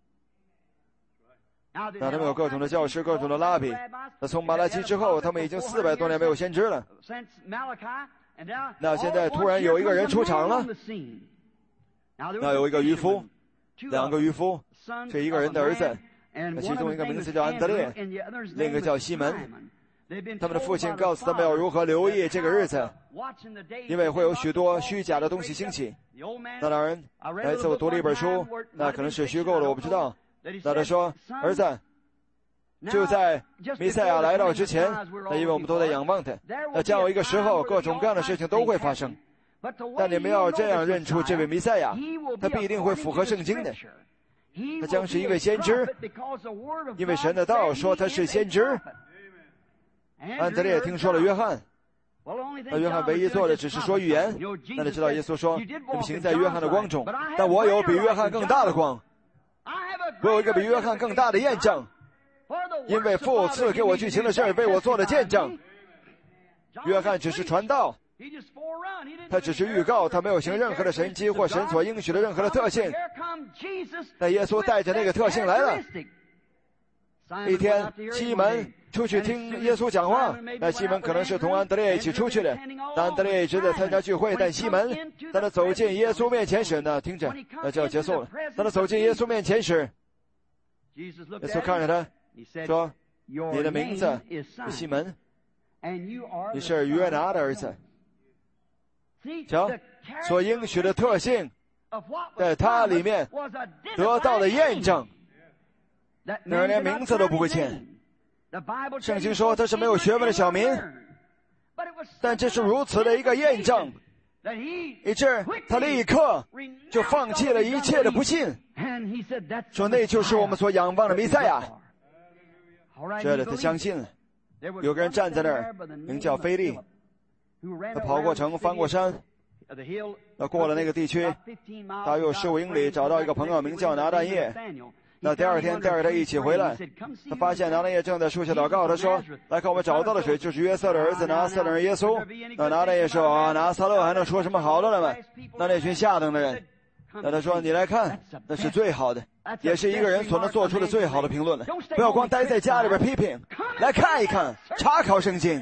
那他们有各种的教师，各种的拉比。那从马拉基之后，他们已经400多年没有先知了。那现在突然有一个人出场了。那有一个渔夫，2个渔夫，这一个人的儿子，那其中一个名字叫安德烈，另一个叫西门。他们的父亲告诉他们要如何留意这个日子，因为会有许多虚假的东西兴起。那老人来自我读了一本书，那可能是虚构的，我不知道。那他说，儿子，就在弥赛亚来到之前，那因为我们都在仰望他，那将有一个时候各种各样的事情都会发生，但你们要这样认出这位弥赛亚，他必定会符合圣经的，他将是一位先知，因为神的道说他是先知。安德烈听说了约翰，那约翰唯一做的只是说预言。那你知道耶稣说，你们行在约翰的光中，但我有比约翰更大的光，我有一个比约翰更大的验证，因为父赐给我剧情的事为我做了见证。约翰只是传道，他只是预告，他没有行任何的神迹或神所应许的任何的特性。那耶稣带着那个特性来了。一天，西门出去听耶稣讲话，那西门可能是同安德烈一起出去的。安德烈一直在参加聚会，但西门当他走进耶稣面前时，那听着，那就要结束了。当他走进耶稣面前时，耶稣看着他说，你的名字是西门，你是约拿的儿子。瞧，所应许的特性在他里面得到了验证，那人连名字都不会签。圣经说他是没有学问的小民，但这是如此的一个验证，以致他立刻就放弃了一切的不信，说那就是我们所仰望的弥赛亚。这里他相信了。有个人站在那儿，名叫菲利，他跑过城，翻过山，他过了那个地区，大约15英里，找到一个朋友名叫拿但业。那第二天带着他一起回来，他发现拿但业正在树下祷告。他说，来看，我们找到了谁，就是约瑟的儿子拿撒勒人耶稣。那拿但业说，啊，拿撒勒还能说什么好的了吗？那群下等的人，那他说，你来看，那是最好的，也是一个人所能做出的最好的评论了。不要光待在家里边批评，来看一看，查考圣经，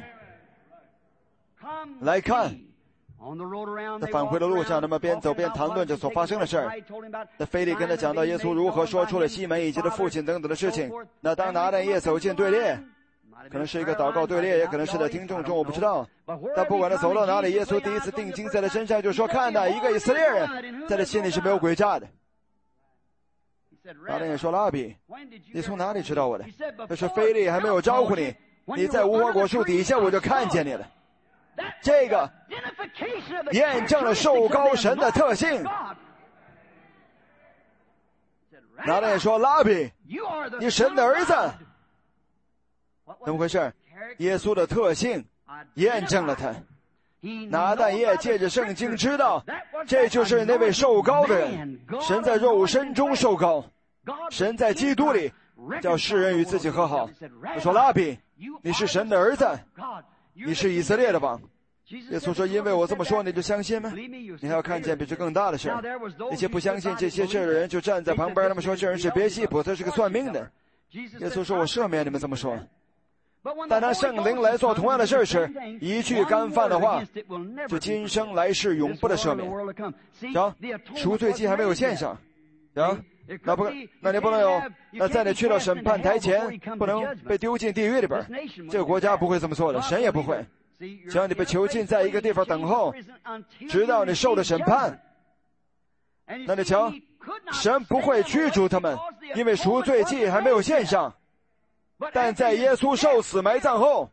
来看。在返回的路上，他们边走边谈论着所发生的事儿。那菲利跟他讲到耶稣如何说出了西门以及他父亲等等的事情。那当拿但业走进队列，可能是一个祷告队列，也可能是在听众中，我不知道。但不管他走到哪里，耶稣第一次定睛在他身上，就说，看呐，一个以色列人，在他心里是没有诡诈的。拿但业说，拉比，你从哪里知道我的？他说，菲利还没有招呼你，你在无花果树底下，我就看见你了。这个验证了受膏神的特性。拿但业说，拉比，你神的儿子。怎么回事？耶稣的特性验证了他。 拿但业借着圣经知道，这就是那位受膏的人，神在肉身中受膏，神在基督里叫世人与自己和好。他说，拉比，你是神的儿子，你是以色列的王。耶稣说，因为我这么说你就相信吗？你还要看见比这更大的事。那些不相信这些事的人就站在旁边，他们说这人是别西卜，他是个算命的。耶稣说，我赦免你们这么说，但当圣灵来做同样的事时，一句干犯的话，就今生来世永不的赦免。行，赎罪祭还没有献上，行，那你不能有，那在你去到审判台前，不能被丢进地狱里边。这个国家不会这么做的，神也不会。将你被囚禁在一个地方等候，直到你受了审判。那你瞧，神不会驱逐他们，因为赎罪祭还没有献上。但在耶稣受死埋葬后，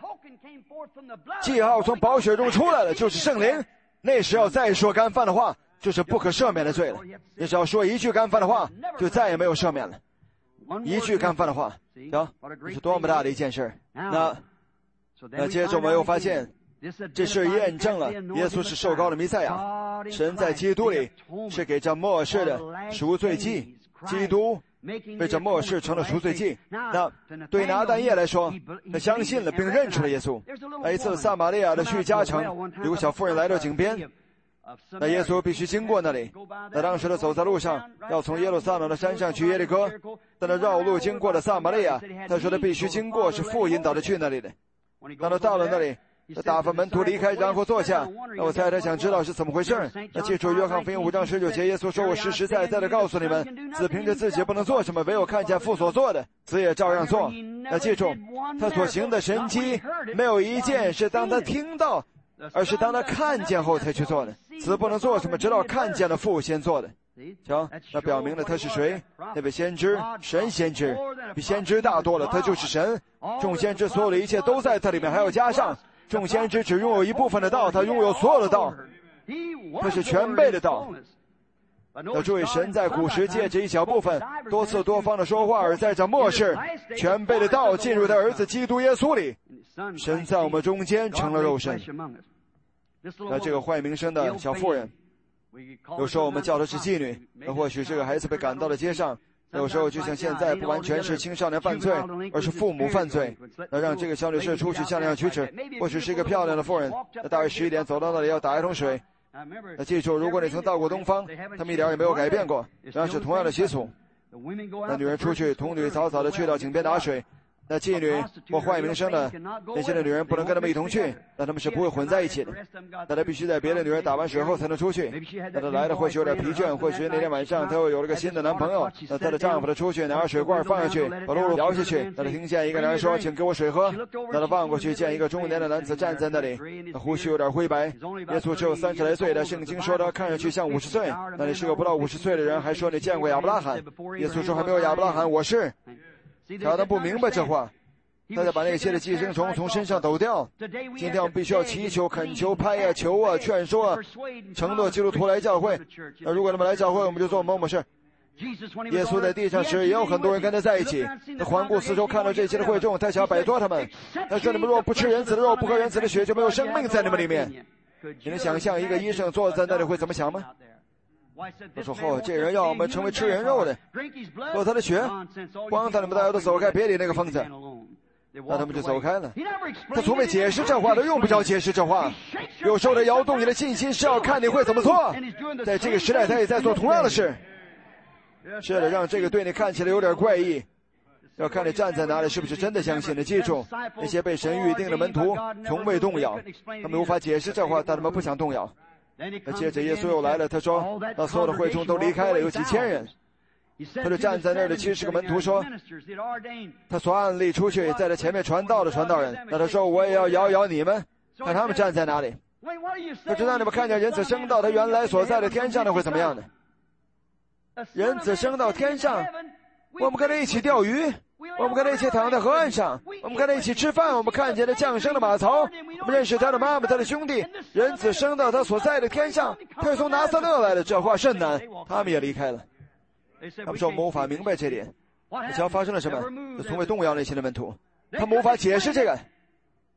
记号从宝血中出来了，就是圣灵。那时要再说干犯的话，就是不可赦免的罪了。你只要说一句干犯的话，就再也没有赦免了。一句干犯的话，行，这是多么大的一件事。那接着我们又发现，这事验证了耶稣是受膏的弥赛亚，神在基督里是给这末世的赎罪祭，基督为这末世成了赎罪祭。那对拿但业来说，他相信了并认出了耶稣。那一次撒玛利亚的叙加城，有个小妇人来到井边，那耶稣必须经过那里。那当时他走在路上，要从耶路撒冷的山上去耶利哥，但他绕路经过了撒玛利亚。他说他必须经过，是父引导他去那里的。当他到了那里，他打发门徒离开，然后坐下。那我猜他想知道是怎么回事。那记住约翰福音5章19节，耶稣说，我实实在在的告诉你们，子凭着自己不能做什么，唯有看见父所做的，子也照样做。那记住，他所行的神迹没有一件是当他听到，而是当他看见后才去做的。子不能做什么，直到看见了父先做的。瞧，那表明了他是谁？那位先知，神先知，比先知大多了，他就是神。众先知所有的一切都在他里面，还要加上众先知只拥有一部分的道，他拥有所有的道，他是全备的道。要注意，神在古时借着一小部分多次多方的说话，而在这末世全备的道进入他儿子基督耶稣里，神在我们中间成了肉身。那这个坏名声的小妇人，有时候我们叫她是妓女，那或许这个孩子被赶到了街上，有时候就像现在不完全是青少年犯罪，而是父母犯罪，那让这个小女士出去像那样举止。或许是一个漂亮的妇人，那大约11点走到那里要打一桶水。那记住，如果你曾到过东方，他们一点也没有改变过，仍然是同样的习俗。那女人出去，童女早早的去到井边打水。那妓女或坏名声的那些的女人不能跟他们一同去，那他们是不会混在一起的。那她必须在别的女人打完水后才能出去。那她来的或许有点疲倦，或许那天晚上她又有了个新的男朋友。那她的丈夫的出去拿水罐放下去，把露露摇下去。那她听见一个男人说，请给我水喝。那她望过去，见一个中年的男子站在那里，那胡须有点灰白。耶稣只有30来岁的，圣经说他看上去像50岁。那你是个不到50岁的人，还说你见过亚伯拉罕。耶稣说还没有亚伯拉罕，我是。他不明白这话，他得把那些的寄生虫从身上抖掉。今天我们必须要祈求、恳求、拍呀、求啊、劝说啊，承诺基督徒来教会。那如果他们来教会，我们就做某某事。耶稣在地上时也有很多人跟他在一起，他环顾四周，看到这些的会众，他想要摆脱他们。他说：“你们若不吃人子的肉，不喝人子的血，就没有生命在你们里面。”你能想象一个医生坐在那里会怎么想吗？他说：“哦，这人要我们成为吃人肉的，喝他的血，光他你们大家都走开，别理那个疯子。”那他们就走开了。他从未解释这话，他用不着解释这话。有时候他摇动你的信心，是要看你会怎么做。在这个时代，他也在做同样的事。是的，让这个对你看起来有点怪异，要看你站在哪里，是不是真的相信的。记住，那些被神预定的门徒从未动摇，他们无法解释这话，但他们不想动摇。那接着耶稣又来了，他说，那所有的会众都离开了，有几千人。他就站在那儿的70个门徒说，他所按立出去在他前面传道的传道人，那他说我也要摇一摇你们，看他们站在哪里。他就让你们看见人子升到他原来所在的天上的会怎么样呢？人子升到天上，我们跟他一起钓鱼，我们跟他一起躺在河岸上，我们跟他一起吃饭，我们看见了降生的马槽，我们认识他的妈妈，他的兄弟。人子升到他所在的天上，他是从拿撒勒来的，这话甚难。他们也离开了。他们说我们无法明白这点。你瞧发生了什么？就从未动摇那些的门徒，他们无法解释这个。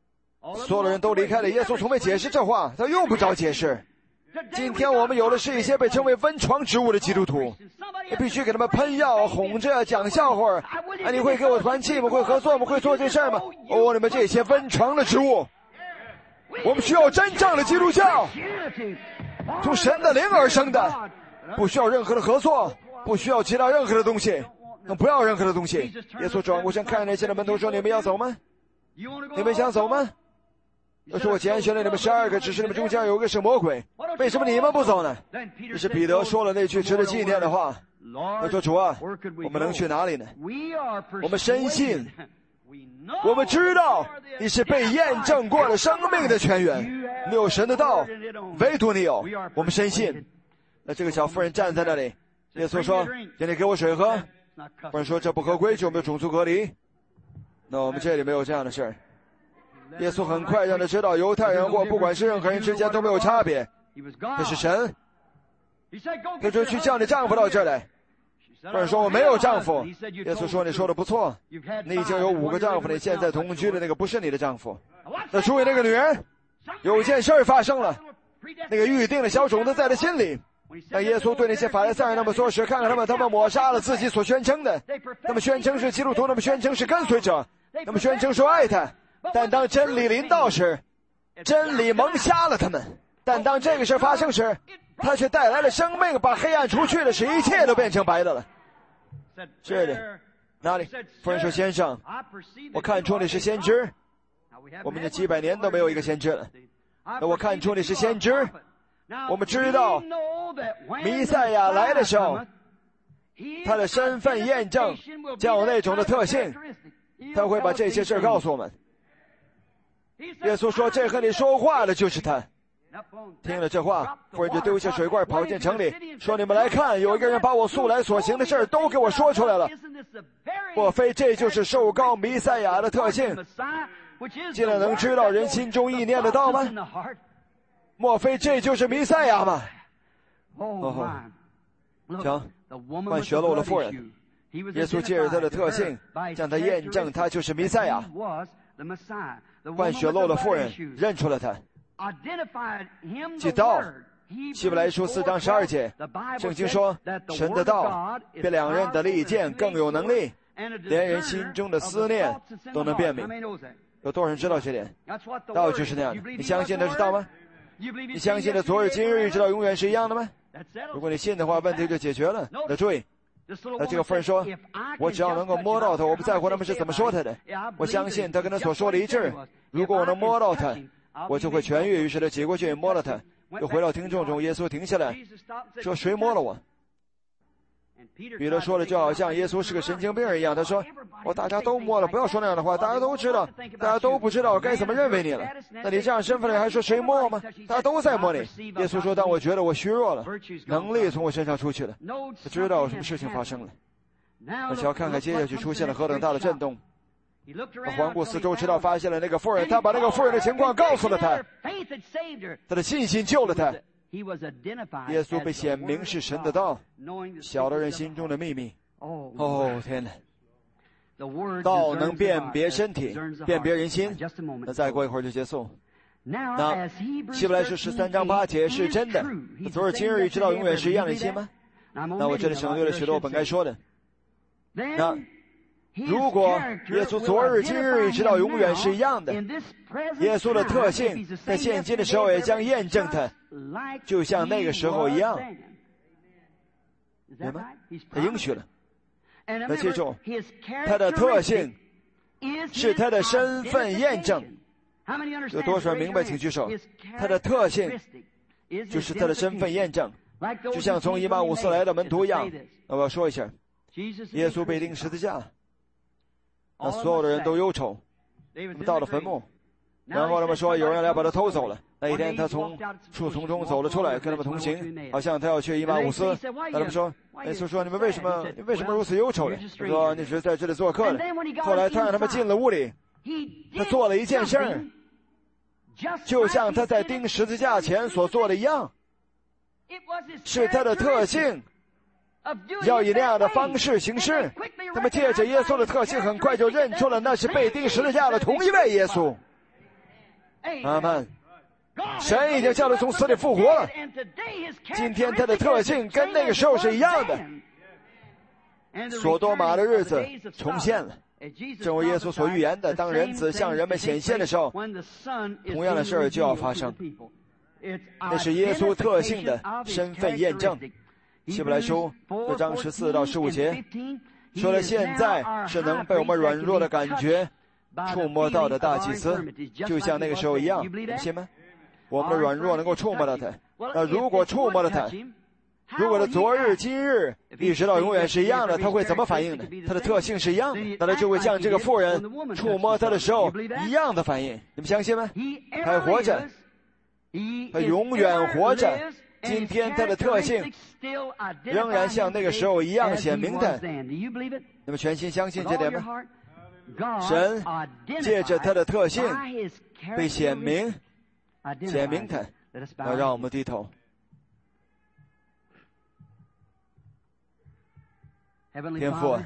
所有的人都离开了，耶稣从未解释这话，他用不着解释。今天我们有的是一些被称为温床植物的基督徒，你必须给他们喷药、哄着、讲笑话。你会给我团契吗？会合作吗？会做这事儿吗？你们这些温床的植物，我们需要真正的基督教，从神的灵而生的，不需要任何的合作，不需要其他任何的东西，不要任何的东西。耶稣转过身看那些的门徒说：“你们要走吗？你们想走吗？要说我拣选了你们12个，只是你们中间有一个是魔鬼，为什么你们不走呢？”于是彼得说了那句值得纪念的话，他说：“主啊，我们能去哪里呢？我们深信，我们知道你是被验证过的生命的泉源，你有神的道，唯独你有。我们深信。”那这个小妇人站在那里，耶稣说：“请你给我水喝。”妇人说：“这不合规矩，我们有种族隔离。”那我们这里没有这样的事儿。耶稣很快让他知道，犹太人或不管是任何人之间都没有差别，这是神。他说：“去叫你丈夫到这儿来。”妇人说：“我没有丈夫。”耶稣说：“你说的不错，你已经有5个丈夫，你现在同居的那个不是你的丈夫。”那注意那个女人，有一件事儿发生了，那个预定的小种子在他心里。当耶稣对那些法利赛人那么说时，看看他们抹杀了自己所宣称的，他们宣称是基督徒，他们宣称是跟随者，他们宣称说爱他，但当真理临到时，真理蒙瞎了他们。但当这个事发生时，他却带来了生命，把黑暗除去了，使一切都变成白的了。这里哪里？妇人说：“先生，我看出你是先知。我们这几百年都没有一个先知了。那我看出你是先知。我们知道弥赛亚来的时候，他的身份验证将有那种的特性，他会把这些事告诉我们。”耶稣说：“这和你说话的就是他。”听了这话，妇人就丢下水罐跑进城里，说：“你们来看，有一个人把我素来所行的事都给我说出来了。莫非这就是受膏弥赛亚的特性？既然能知道人心中意念的道吗？莫非这就是弥赛亚吗？”瞧，患血漏的妇人，耶稣借着他的特性将他验证他就是弥赛亚。患血漏的妇人认出了他，即道。希伯来书4章12节，圣经说：“神的道比2人的利剑更有能力，连人心中的思念都能辨明。”有多少人知道这点？道就是那样的。你相信那是道吗？你相信的昨日今日一直到永远是一样的吗？如果你信的话，问题就解决了。那注意，那这个妇人说：“我只要能够摸到他，我不在乎他们是怎么说他的，我相信他跟他所说的一致。如果我能摸到他，我就会痊愈。”于是他挤过去摸了他，又回到听众中。耶稣停下来说：“谁摸了我？”彼得说了，就好像耶稣是个神经病一样。他说：“大家都摸了，不要说那样的话。大家都知道，大家都不知道该怎么认为你了。那你这样身份里还说谁摸我吗？大家都在摸你。”耶稣说：“当我觉得我虚弱了，能力从我身上出去了，他知道有什么事情发生了。而且要看看接下去出现了何等大的震动。”他环顾四周，直到发现了那个妇人，他把那个妇人的情况告诉了他，他的信心救了他。耶稣被显明是神的道，晓得人心中的秘密。天哪！道能辨别身体，辨别人心。那再过一会儿就结束。那希伯来书13章8节是真的，昨日今日一直到永远是一样的心吗？那我这里省略了许多我本该说的。那如果耶稣昨日今日一直到永远是一样的，耶稣的特性在现今的时候也将验证他，就像那个时候一样。明白？他应许了。那记住，他的特性是他的身份验证。有多少人明白请举手。他的特性就是他的身份验证，就像从以马忤斯来的门徒一样。那我要说一下，耶稣被钉十字架，那所有的人都忧愁，他们到了坟墓，然后他们说有人来把他偷走了。那一天他从树丛中走了出来，跟他们同行，好像他要去以马忤斯。那他们说，耶稣说：“你们为什么如此忧愁呢？”他说：“你只是在这里做客的。”后来他让他们进了屋里，他做了一件事儿，就像他在钉十字架前所做的一样，是他的特性，要以那样的方式行事。他们借着耶稣的特性，很快就认出了那是被钉十字架的同一位耶稣。 阿们。神已经叫他从死里复活了，今天他的特性跟那个时候是一样的。所多玛的日子重现了，正如耶稣所预言的，当人子向人们显现的时候，同样的事儿就要发生。那是耶稣特性的身份验证。希伯来书4章14到15节说了，现在是能被我们软弱的感觉触摸到的大祭司，就像那个时候一样，你信吗？我们的软弱能够触摸到他，那如果触摸了他，如果他昨日今日一直到永远是一样的，他会怎么反应呢？他的特性是一样的，那他就会像这个妇人触摸他的时候一样的反应。你们相信吗？他还活着，他永远活着，今天他的特性仍然像那个时候一样显明的。那么全心相信这点吗？神借着他的特性被显明他，要让我们低头。天父，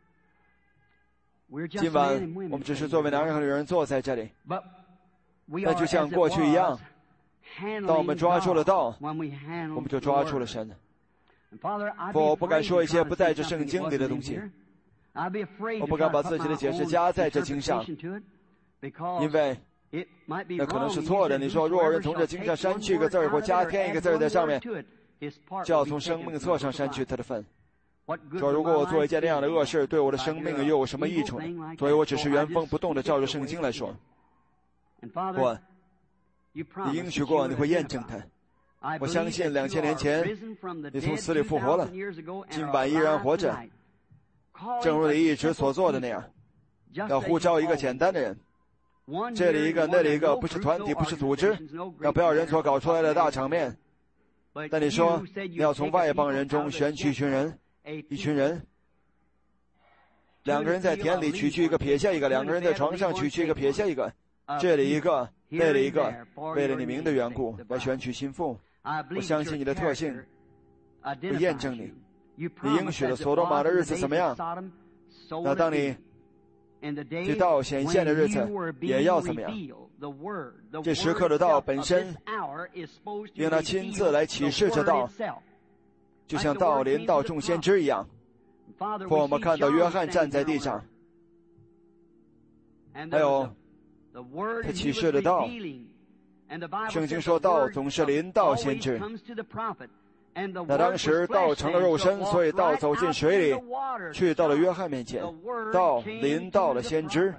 今晚我们只是作为男人和女人坐在这里，那就像过去一样，当我们抓住了道，我们就抓住了神。父，我不敢说一些不在这圣经里的东西，我不敢把自己的解释加在这经上，因为那可能是错的。你说若有人从这经上删去一个字或加添一个字在上面，就要从生命册上删去他的份。说如果我做一件那样的恶事，对我的生命又有什么益处呢？所以我只是原封不动地照着圣经来说。父，你应许过你会验证它。我相信2000年前你从死里复活了，今晚依然活着，正如你一直所做的那样，要呼召一个简单的人，这里一个那里一个，不是团体，不是组织，要不要人所搞出来的大场面。但你说你要从外邦人中选取一群人，两个人在田里取去一个撇下一个，两个人在床上取去一个撇下一个，这里一个那里一个，为了你名的缘故来选取心腹。我相信你的特性会验证你应许的所多玛的日子怎么样，那当你这道显现的日子也要怎么样。这时刻的道本身用他亲自来启示这道，就像道临到众先知一样。我们看到约翰站在地上，还有他启示的道，圣经说道总是临到先知。那当时道成了肉身，所以道走进水里，去到了约翰面前，道临到了先知。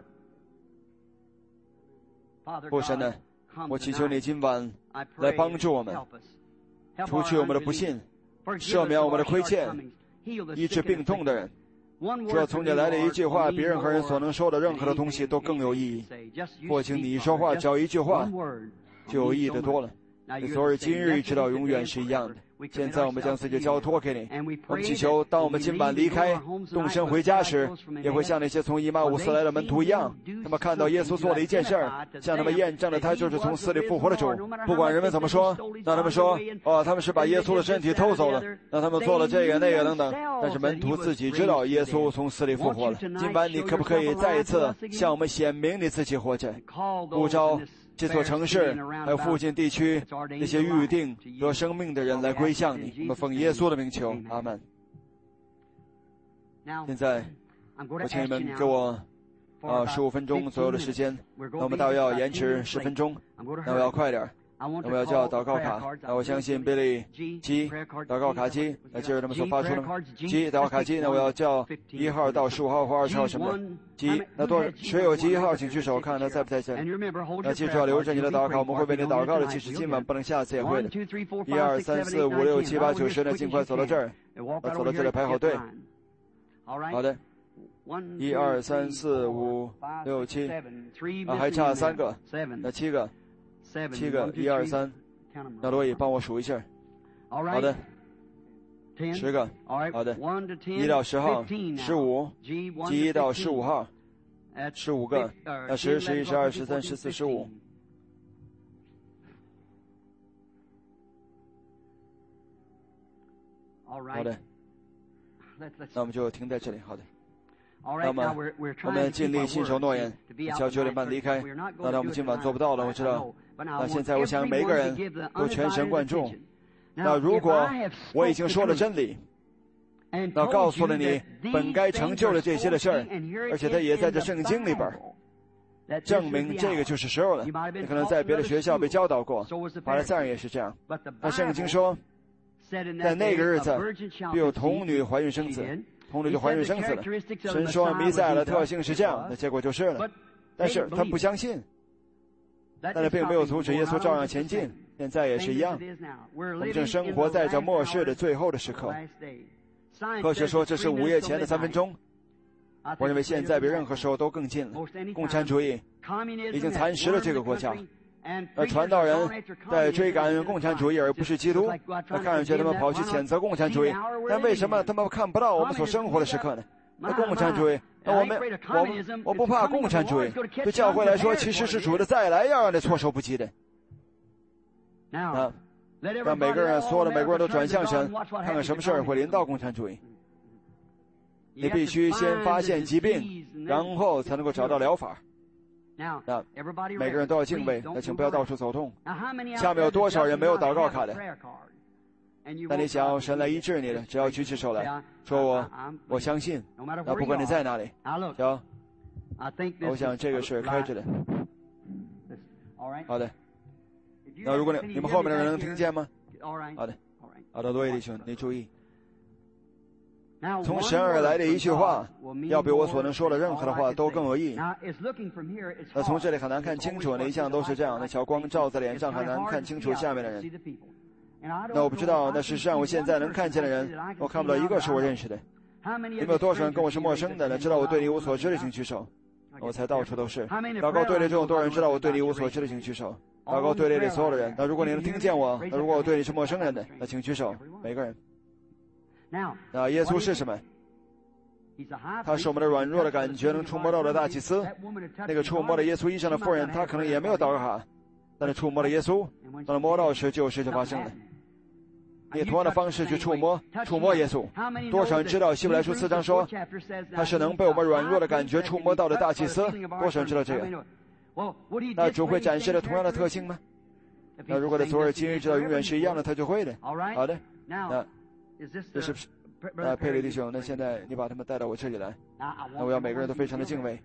父神呢，我祈求你今晚来帮助我们，除去我们的不信，赦免我们的亏欠，医治病痛的人。主要从你来的一句话，比任何人所能说的任何的东西都更有意义。或请你一说话，只要一句话，就有意义的多了。你昨日今日一直到永远是一样的。现在我们将自己交托给你，我们祈求当我们今晚离开动身回家时，也会像那些从以马忤斯来的门徒一样，他们看到耶稣做了一件事儿，向他们验证了他就是从死里复活的主。不管人们怎么说，让他们说他们是把耶稣的身体偷走了，让他们做了这个那个等等，但是门徒自己知道耶稣从死里复活了。今晚你可不可以再一次向我们显明你自己活着，呼召这座城市还有附近地区那些预定得生命的人来归向你，我们奉耶稣的名求，阿们。现在我请你们给我15分钟左右的时间，那我们大约要延迟10分钟，那我要快点，那我要叫祷告卡，那我相信贝利基祷告卡机，那就是他们所发出的机祷告卡机，那我要叫1号到15号或20号什么的机，那谁有机1号请举手，看他在不在这里。那记住要留着你的祷告，我们会为你祷告的，即使今晚不能，下次也会的。1、2、3、4、5、6、7、8、9、10，那尽快走到这儿，走到这里排好队。好的。1、2、3、4、5、6、7，还差3个，那7个，1、2、3，那罗伊帮我数一下。好的，10个，好的，1到10号，15，第1到15号，15个，那10、11、12、13、14、15。好的，那我们就停在这里。好的。 那么我们尽力信守诺言，下午9点半离开。那我们今晚做不到了，我知道。那现在我想每个人都全神贯注。那如果我已经说了真理，那告诉了你本该成就的这些的事儿，而且它也在这圣经里边，证明这个就是时候了。你可能在别的学校被教导过，法利赛人也是这样。那圣经说，在那个日子必有童女怀孕生子，童女就怀孕生子了。神说弥赛亚的特性是这样，那结果就是了。但是他不相信，但是并没有阻止耶稣照样前进。现在也是一样，我们正生活在这末世的最后的时刻。科学说这是午夜前的3分钟。我认为现在比任何时候都更近了。共产主义已经蚕食了这个国家，而传道人在追赶共产主义而不是基督。那看上去他们跑去谴责共产主义，但为什么他们看不到我们所生活的时刻呢？那共产主义，那我不怕共产主义。对教会来说，其实是主的再来要让你措手不及的。让每个人，所有的美国人都转向神，看看什么事儿会临到共产主义。你必须先发现疾病，然后才能够找到疗法。那每个人都要敬畏，那请不要到处走动。下面有多少人没有祷告卡的？那你想要神来医治你的，只要举起手来说我相信。那不管你在哪里，行。我想这个是开着的。好的。那如果你们后面的人能听见吗？好的，好的，罗伊弟兄，你注意。从神而来的一句话，要比我所能说的任何的话都更有意义。那从这里很难看清楚，那一向都是这样，那小光照在脸上很难看清楚下面的人。那我不知道，那事实上我现在能看见的人，我看不到一个是我认识的。你们有多少人跟我是陌生的？那知道我对你无所知的请举手。我猜到处都是。祷告队里这么多人知道我对你无所知的请举手。祷告队里所有的人，那如果你能听见我，那如果我对你是陌生人的，那请举手，每个人。那耶稣是什么？他是我们的软弱的感觉能触摸到的大祭司。那个触摸了耶稣衣裳的妇人，她可能也没有祷告卡，但是触摸了耶稣，当他摸到时，就发生了。以同样的方式去触摸耶稣。多少人知道希伯来书4章说，他是能被我们软弱的感觉触摸到的大祭司？多少人知道这个？那主会展示了同样的特性吗？那如果他昨日今日直到永远是一样的，他就会的。好的，那这是佩里弟兄，那现在你把他们带到我这里来，那我要每个人都非常的敬畏。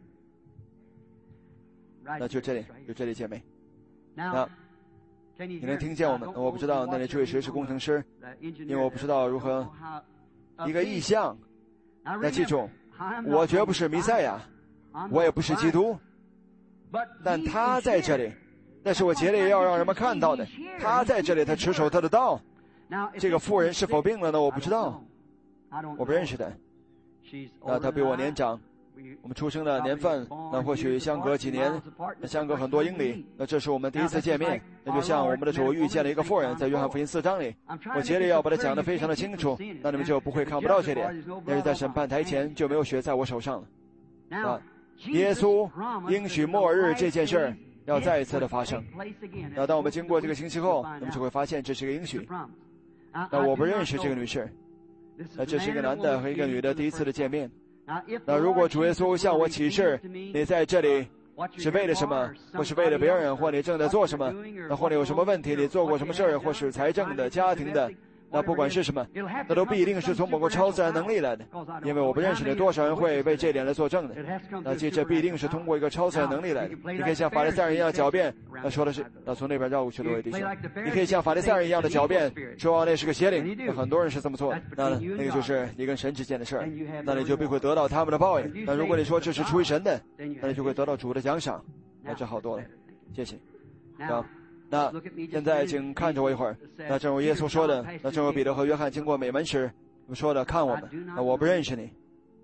那就这里姐妹。那你能听见我们？我不知道那里这位谁是工程师，因为我不知道如何一个意象。那记住，我绝不是弥赛亚，我也不是基督，但他在这里，那是我竭力要让人们看到的。他在这里，他持守他的道。这个妇人是否病了呢？我不知道，我不认识他。那他比我年长，我们出生的年份那或许相隔几年，相隔很多英里。那这是我们第一次见面，那就像我们的主遇见了一个妇人，在约翰福音4章里，我竭力要把它讲得非常的清楚，那你们就不会看不到这点。但是在审判台前就没有血在我手上了。耶稣应许末日这件事儿要再一次的发生。那当我们经过这个星期后，我们就会发现这是一个应许。那我不认识这个女士，那这是一个男的和一个女的第一次的见面。那如果主耶稣向我启示你在这里是为了什么，或是为了别人，或你正在做什么，那或你有什么问题，你做过什么事儿，或是财政的、家庭的，那不管是什么，那都必定是从某个超自然能力来的。因为我不认识你，多少人会为这点来作证的？那这必定是通过一个超自然能力来的。你可以像法利赛人一样狡辩，那说的是，那从那边绕过去的位弟兄，你可以像法利赛人一样的狡辩，说那是个邪灵。那很多人是这么做的。那个就是你跟神之间的事儿，那你就必会得到他们的报应。那如果你说这是出于神的，那你就会得到主的奖赏。那这好多了，谢谢。那现在请看着我一会儿。那正如耶稣说的，那正如彼得和约翰经过美门时说的，看我们，那我不认识你。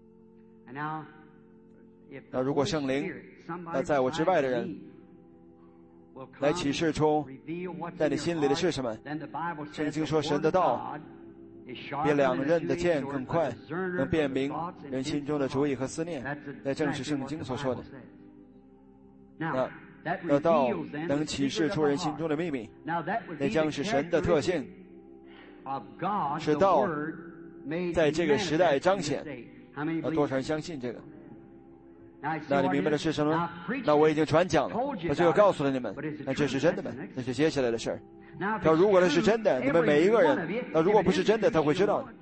那如果圣灵那在我之外的人来启示出在你心里的是什么，圣经说神的道比两刃的剑更快，能辨明人心中的主意和思念，那正是圣经所说的。那道能启示出人心中的秘密，那将是神的特性，是道在这个时代彰显。多少人相信这个？ 那你明白的是什么？那我已经传讲了，我就告诉了你们，那这是真的吗？那是接下来的事儿。那如果那是真的，你们每一个人，那如果不是真的，他会知道的。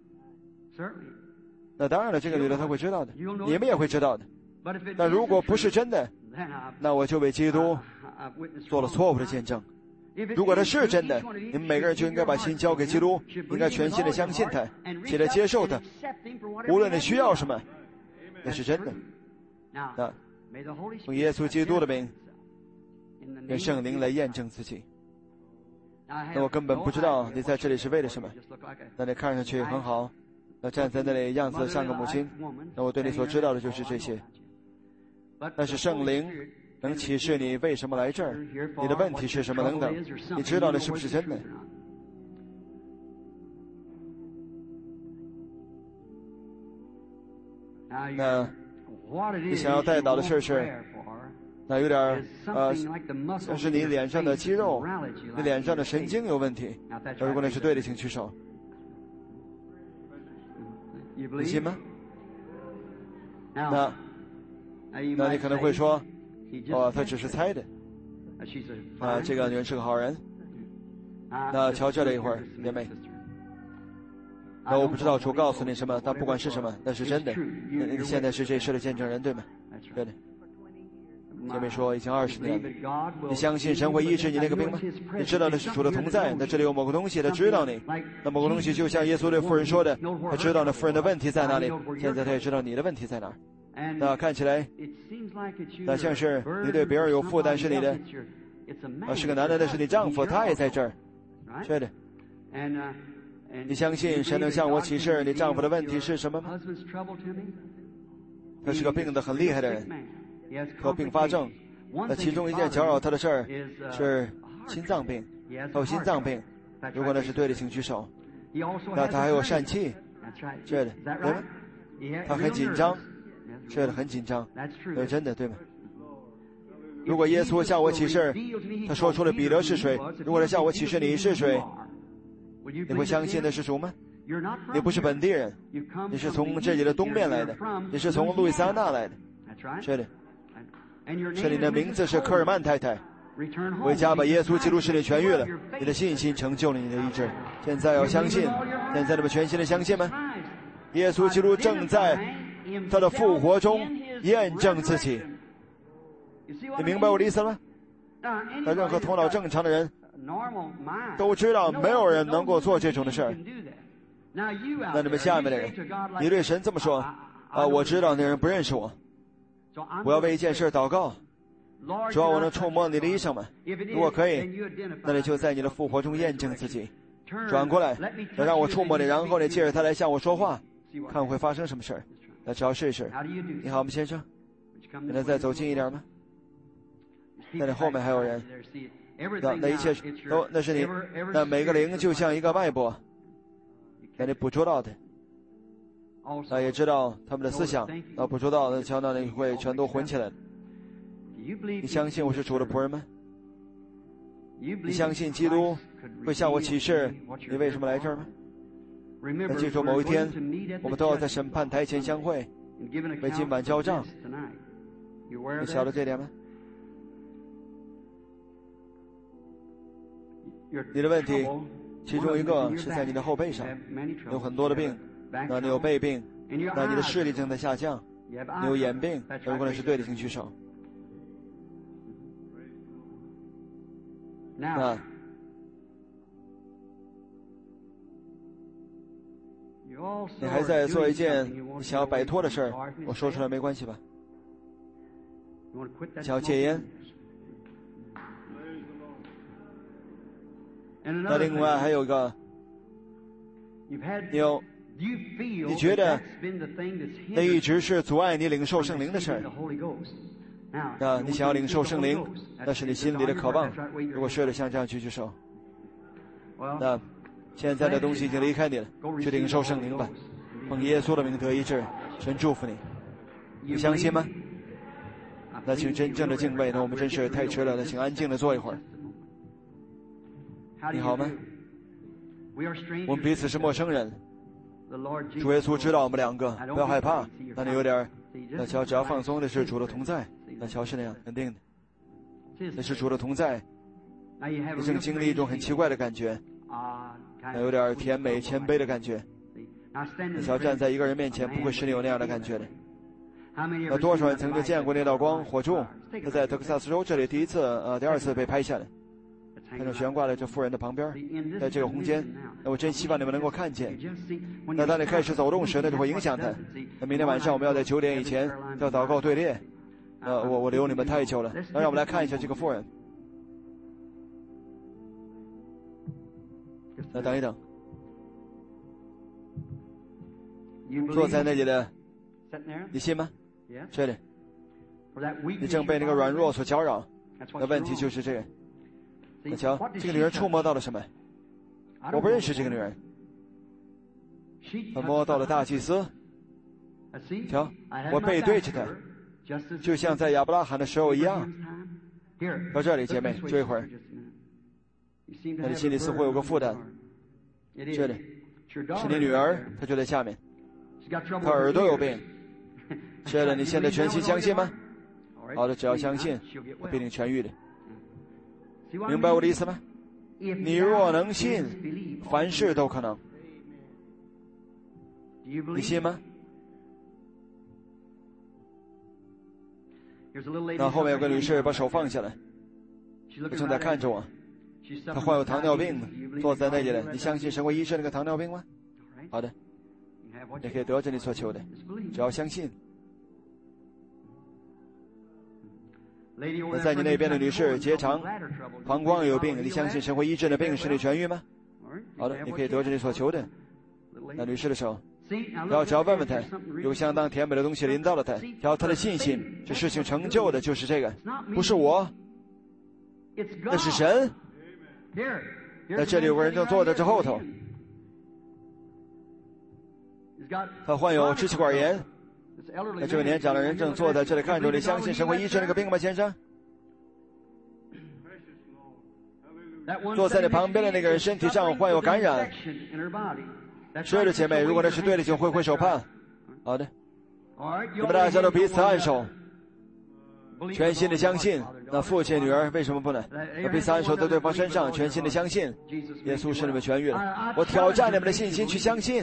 那当然了，这个女的她会知道的，你们也会知道的。那如果不是真的，那我就为基督做了错误的见证。如果它是真的，你们每个人就应该把心交给基督，应该全心的相信他，起来接受他，无论你需要什么，那是真的。那用耶稣基督的名，用圣灵来验证自己。那我根本不知道你在这里是为了什么。那你看上去很好，那站在那里样子像个母亲，那我对你所知道的就是这些。但是圣灵能启示你为什么来这儿，你的问题是什么等等，你知道的是不是真的？那你想要带导的事是，那有点像是你脸上的肌肉，你脸上的神经有问题。如果那是对的，请举手。你信吗？那你可能会说，他只是猜的。这个女人是个好人。那瞧这了一会儿，姐妹。那我不知道主告诉你什么，但不管是什么，那是真的。你现在是这事的见证人，对吗？对的。姐妹说已经20年了。你相信神会医治你那个病吗？你知道那是主的同在，那这里有某个东西，他知道你。那某个东西就像耶稣对妇人说的，他知道那妇人的问题在哪里，现在他也知道你的问题在哪儿。那看起来，那像是你对别人有负担是你的，是个男的，那是你丈夫，他也在这儿。对的。你相信神能向我启示你丈夫的问题是什么吗？他是个病得很厉害的人，有并发症。那其中一件搅扰他的事儿是心脏病，他有心脏病。如果那是对的，请举手。那他还有疝气，对的，对吗？他很紧张，对的，很紧张，真的，对吗？如果耶稣向我启示，他说出了彼得是谁，如果他向我启示你是谁，你会相信那是主吗？你不是本地人，你是从这里的东面来的，你是从路易斯安那来的，是的。是你的名字是科尔曼太太，回家把耶稣基督使你痊愈了，你的信心成就了你的医治。现在要相信，现在你们全心的相信吗？耶稣基督正在他的复活中验证自己。你明白我的意思吗？那任何头脑正常的人都知道，没有人能够做这种的事儿。那你们下面的人，你对神这么说我知道那人不认识我，我要为一件事祷告，主要我能触摸你的衣裳吗？如果可以，那你就在你的复活中验证自己。转过来，让我触摸你，然后你借着他来向我说话，看会发生什么事儿。那只要试一试。你好吗，先生？你能再走近一点吗？那你后面还有人。那一切都那是你。那每个灵就像一个脉搏，那你捕捉到的。也知道他们的思想，捕捉到的，瞧到你会全都混起来。你相信我是主的仆人吗？你相信基督会向我启示你为什么来这儿吗？那记住，某一天我们都要在审判台前相会，为今晚交账。你晓得这点吗？你的问题其中一个是在你的后背上，有很多的病。那你有背病，那你的视力正在下降，你有眼病，如果那是对的，请举手。那你还在做一件你想要摆脱的事儿，我说出来没关系吧？想要戒烟。那另外还有一个，你觉得那一直是阻碍你领受圣灵的事儿。那你想要领受圣灵，那是你心里的渴望。如果是的，像这样举举手。那现在的东西已经离开你了，去领受圣灵吧，奉耶稣的名得医治，神祝福你。你相信吗？那请真正的敬畏。那我们真是太迟了，那请安静的坐一会儿。你好吗？我们彼此是陌生人。主耶稣知道我们两个，不要害怕。那你有点那瞧，只要放松的是主的同在，那瞧是那样，肯定的，那是主的同在。你正经历一种很奇怪的感觉，那有点甜美谦卑的感觉。你瞧，站在一个人面前不会使你有那样的感觉的。那多少人曾经见过那道光火柱？他在德克萨斯州这里第二次被拍下来，它正悬挂在这妇人的旁边，在这个空间。那我真希望你们能够看见。那当你开始走动时，那就会影响它。那明天晚上我们要在9点以前要祷告队列。我留你们太久了。那让我们来看一下这个妇人。那等一等，坐在那里的，你信吗？是的。你正被那个软弱所搅扰。那问题就是这个。你瞧，这个女人触摸到了什么？我不认识这个女人。她摸到了大祭司。瞧，我背对着她，就像在亚伯拉罕的时候一样。到这里，姐妹，就一会儿。那你心里似乎有个负担。这里是你女儿，她就在下面。她耳朵有病。是的，你现在全心相信吗？好的，只要相信，我必定痊愈的。明白我的意思吗？你若能信，凡事都可能。你信吗？那后面有个女士把手放下来，她正在看着我。她患有糖尿病，坐在那里的。你相信神会医治那个糖尿病吗？好的，你可以得着你所求的，只要相信。那在你那边的女士，结肠、膀胱有病，你相信神会医治的病使你痊愈吗？好的，你可以得着你所求的。那女士的手，只要问问她，有相当甜美的东西临到了她，只要她的信心，这事情成就的就是这个，不是我，那是神。在这里有个人正坐在这后头，他患有支气管炎。那这位年长的人正坐在这里看着你，相信神会医治那个病吗，先生？坐在你旁边的那个人身体上患有感染。是的，姐妹，如果那是对的，请挥挥手判。好的，你们大家都彼此按手，全心的相信。那父亲女儿为什么不能？那彼此按手在对方身上，全心的相信耶稣使你们痊愈了。我挑战你们的信心去相信。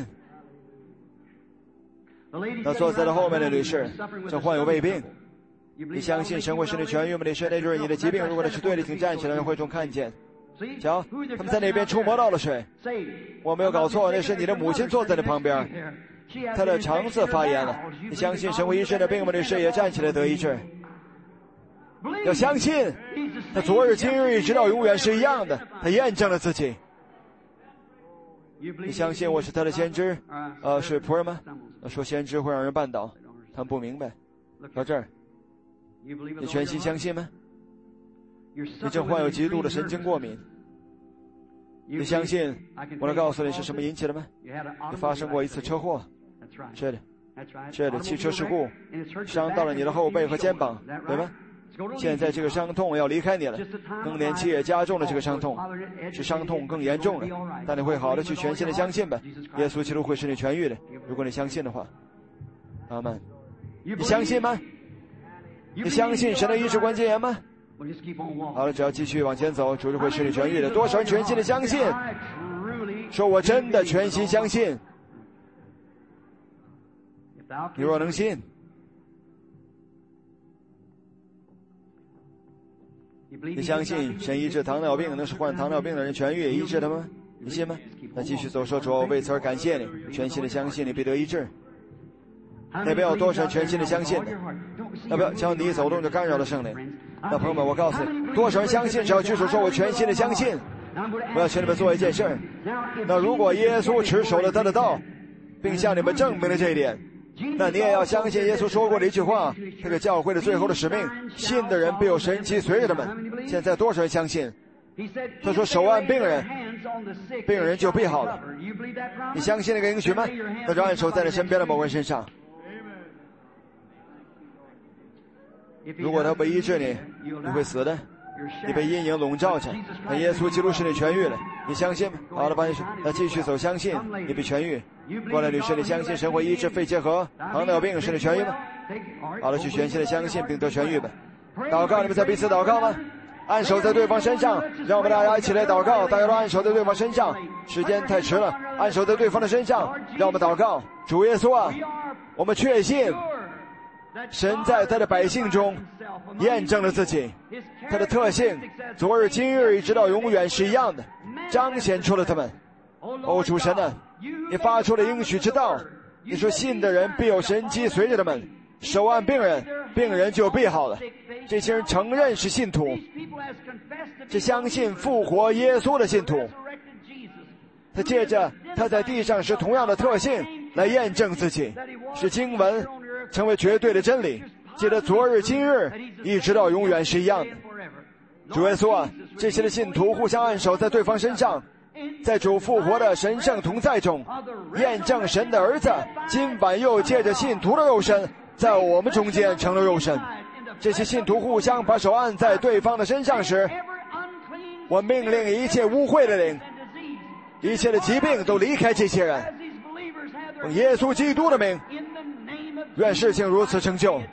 那坐在了后面的女士正患有胃病，你相信神会使你痊愈吗？你是那就是你的疾病，如果那是对的，请站起来让会众看见。瞧，他们在那边触摸到了水。我没有搞错，那是你的母亲坐在你旁边，她的肠子发炎了。你相信神会医治的病吗？女士也站起来得医治。要相信，他昨日、今日一直到永远是一样的，他验证了自己。你相信我是他的先知？是仆人吗？说先知会让人绊倒，他们不明白。到这儿，你全心相信吗？你正患有极度的神经过敏。你相信我能告诉你是什么引起的吗？你发生过一次车祸。是的，是的，汽车事故，伤到了你的后背和肩膀，对吗？现在这个伤痛要离开你了，更年期也加重了这个伤痛，使伤痛更严重了。但你会好的，去全心的相信吧，耶稣基督会使你痊愈的。如果你相信的话，阿们。你相信吗？你相信神的医治关节炎吗？好了，只要继续往前走，主就会使你痊愈的。多少人全心的相信？说我真的全心相信。你若能信，你相信神医治糖尿病，那是患糖尿病的人痊愈医治的吗？你信吗？那继续走，说主，为此而感谢你，全心的相信你必得医治。那边有多少人全心的相信的？要不要只要你一走动就干扰了圣灵？那朋友们，我告诉你，多少人相信？只要举手说我全心的相信。我要请你们做一件事，那如果耶稣持守了他的道，并向你们证明了这一点，那你也要相信耶稣说过的一句话，这个教会的最后的使命，信的人必有神迹随着他们。现在多少人相信？他说手按病人，病人就必好了。你相信那个应许吗？那就按手在你身边的某个人身上。如果他不医治你，你会死的，你被阴影笼罩着。那耶稣基督使你痊愈了，你相信吗？好了，把你那继续走，相信你被痊愈。过来，女士，你相信神会医治肺结核、糖尿病使你痊愈吗？ 好了，去全心的相信并得痊愈吧。祷告，你们在彼此祷告吗？按手在对方身上，让我们大家一起来祷告。大家都按手在对方身上，时间太迟了，按手在对方的身上，让我们祷告。主耶稣啊，我们确信神在他的百姓中验证了自己，他的特性昨日今日一直到永远是一样的，彰显出了他们。哦，主神啊，你发出了应许之道，你说信的人必有神迹随着他们，手按病人，病人就必好了。这些人承认是信徒，是相信复活耶稣的信徒，他借着他在地上是同样的特性来验证自己，使经文成为绝对的真理，借着昨日今日一直到永远是一样的。主耶稣啊，这些的信徒互相按手在对方身上，在主复活的神圣同在中验证神的儿子今晚又借着信徒的肉身在我们中间成了肉身。这些信徒互相把手按在对方的身上时，我命令一切污秽的灵，一切的疾病都离开这些人，用耶稣基督的名，愿事情如此成就。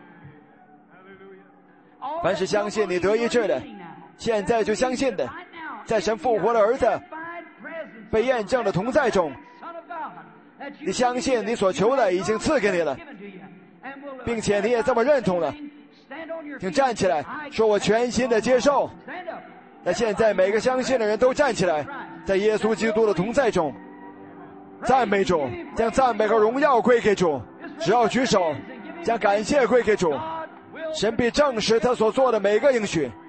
凡是相信你得医治的，现在就相信的，在神复活的儿子被验证的同在中，你相信你所求的已经赐给你了，并且你也这么认同了，请站起来说，我全心的接受。那现在每个相信的人都站起来，在耶稣基督的同在中赞美主，将赞美和荣耀归给主。只要举手将感谢归给主，神必证实他所做的每个应许。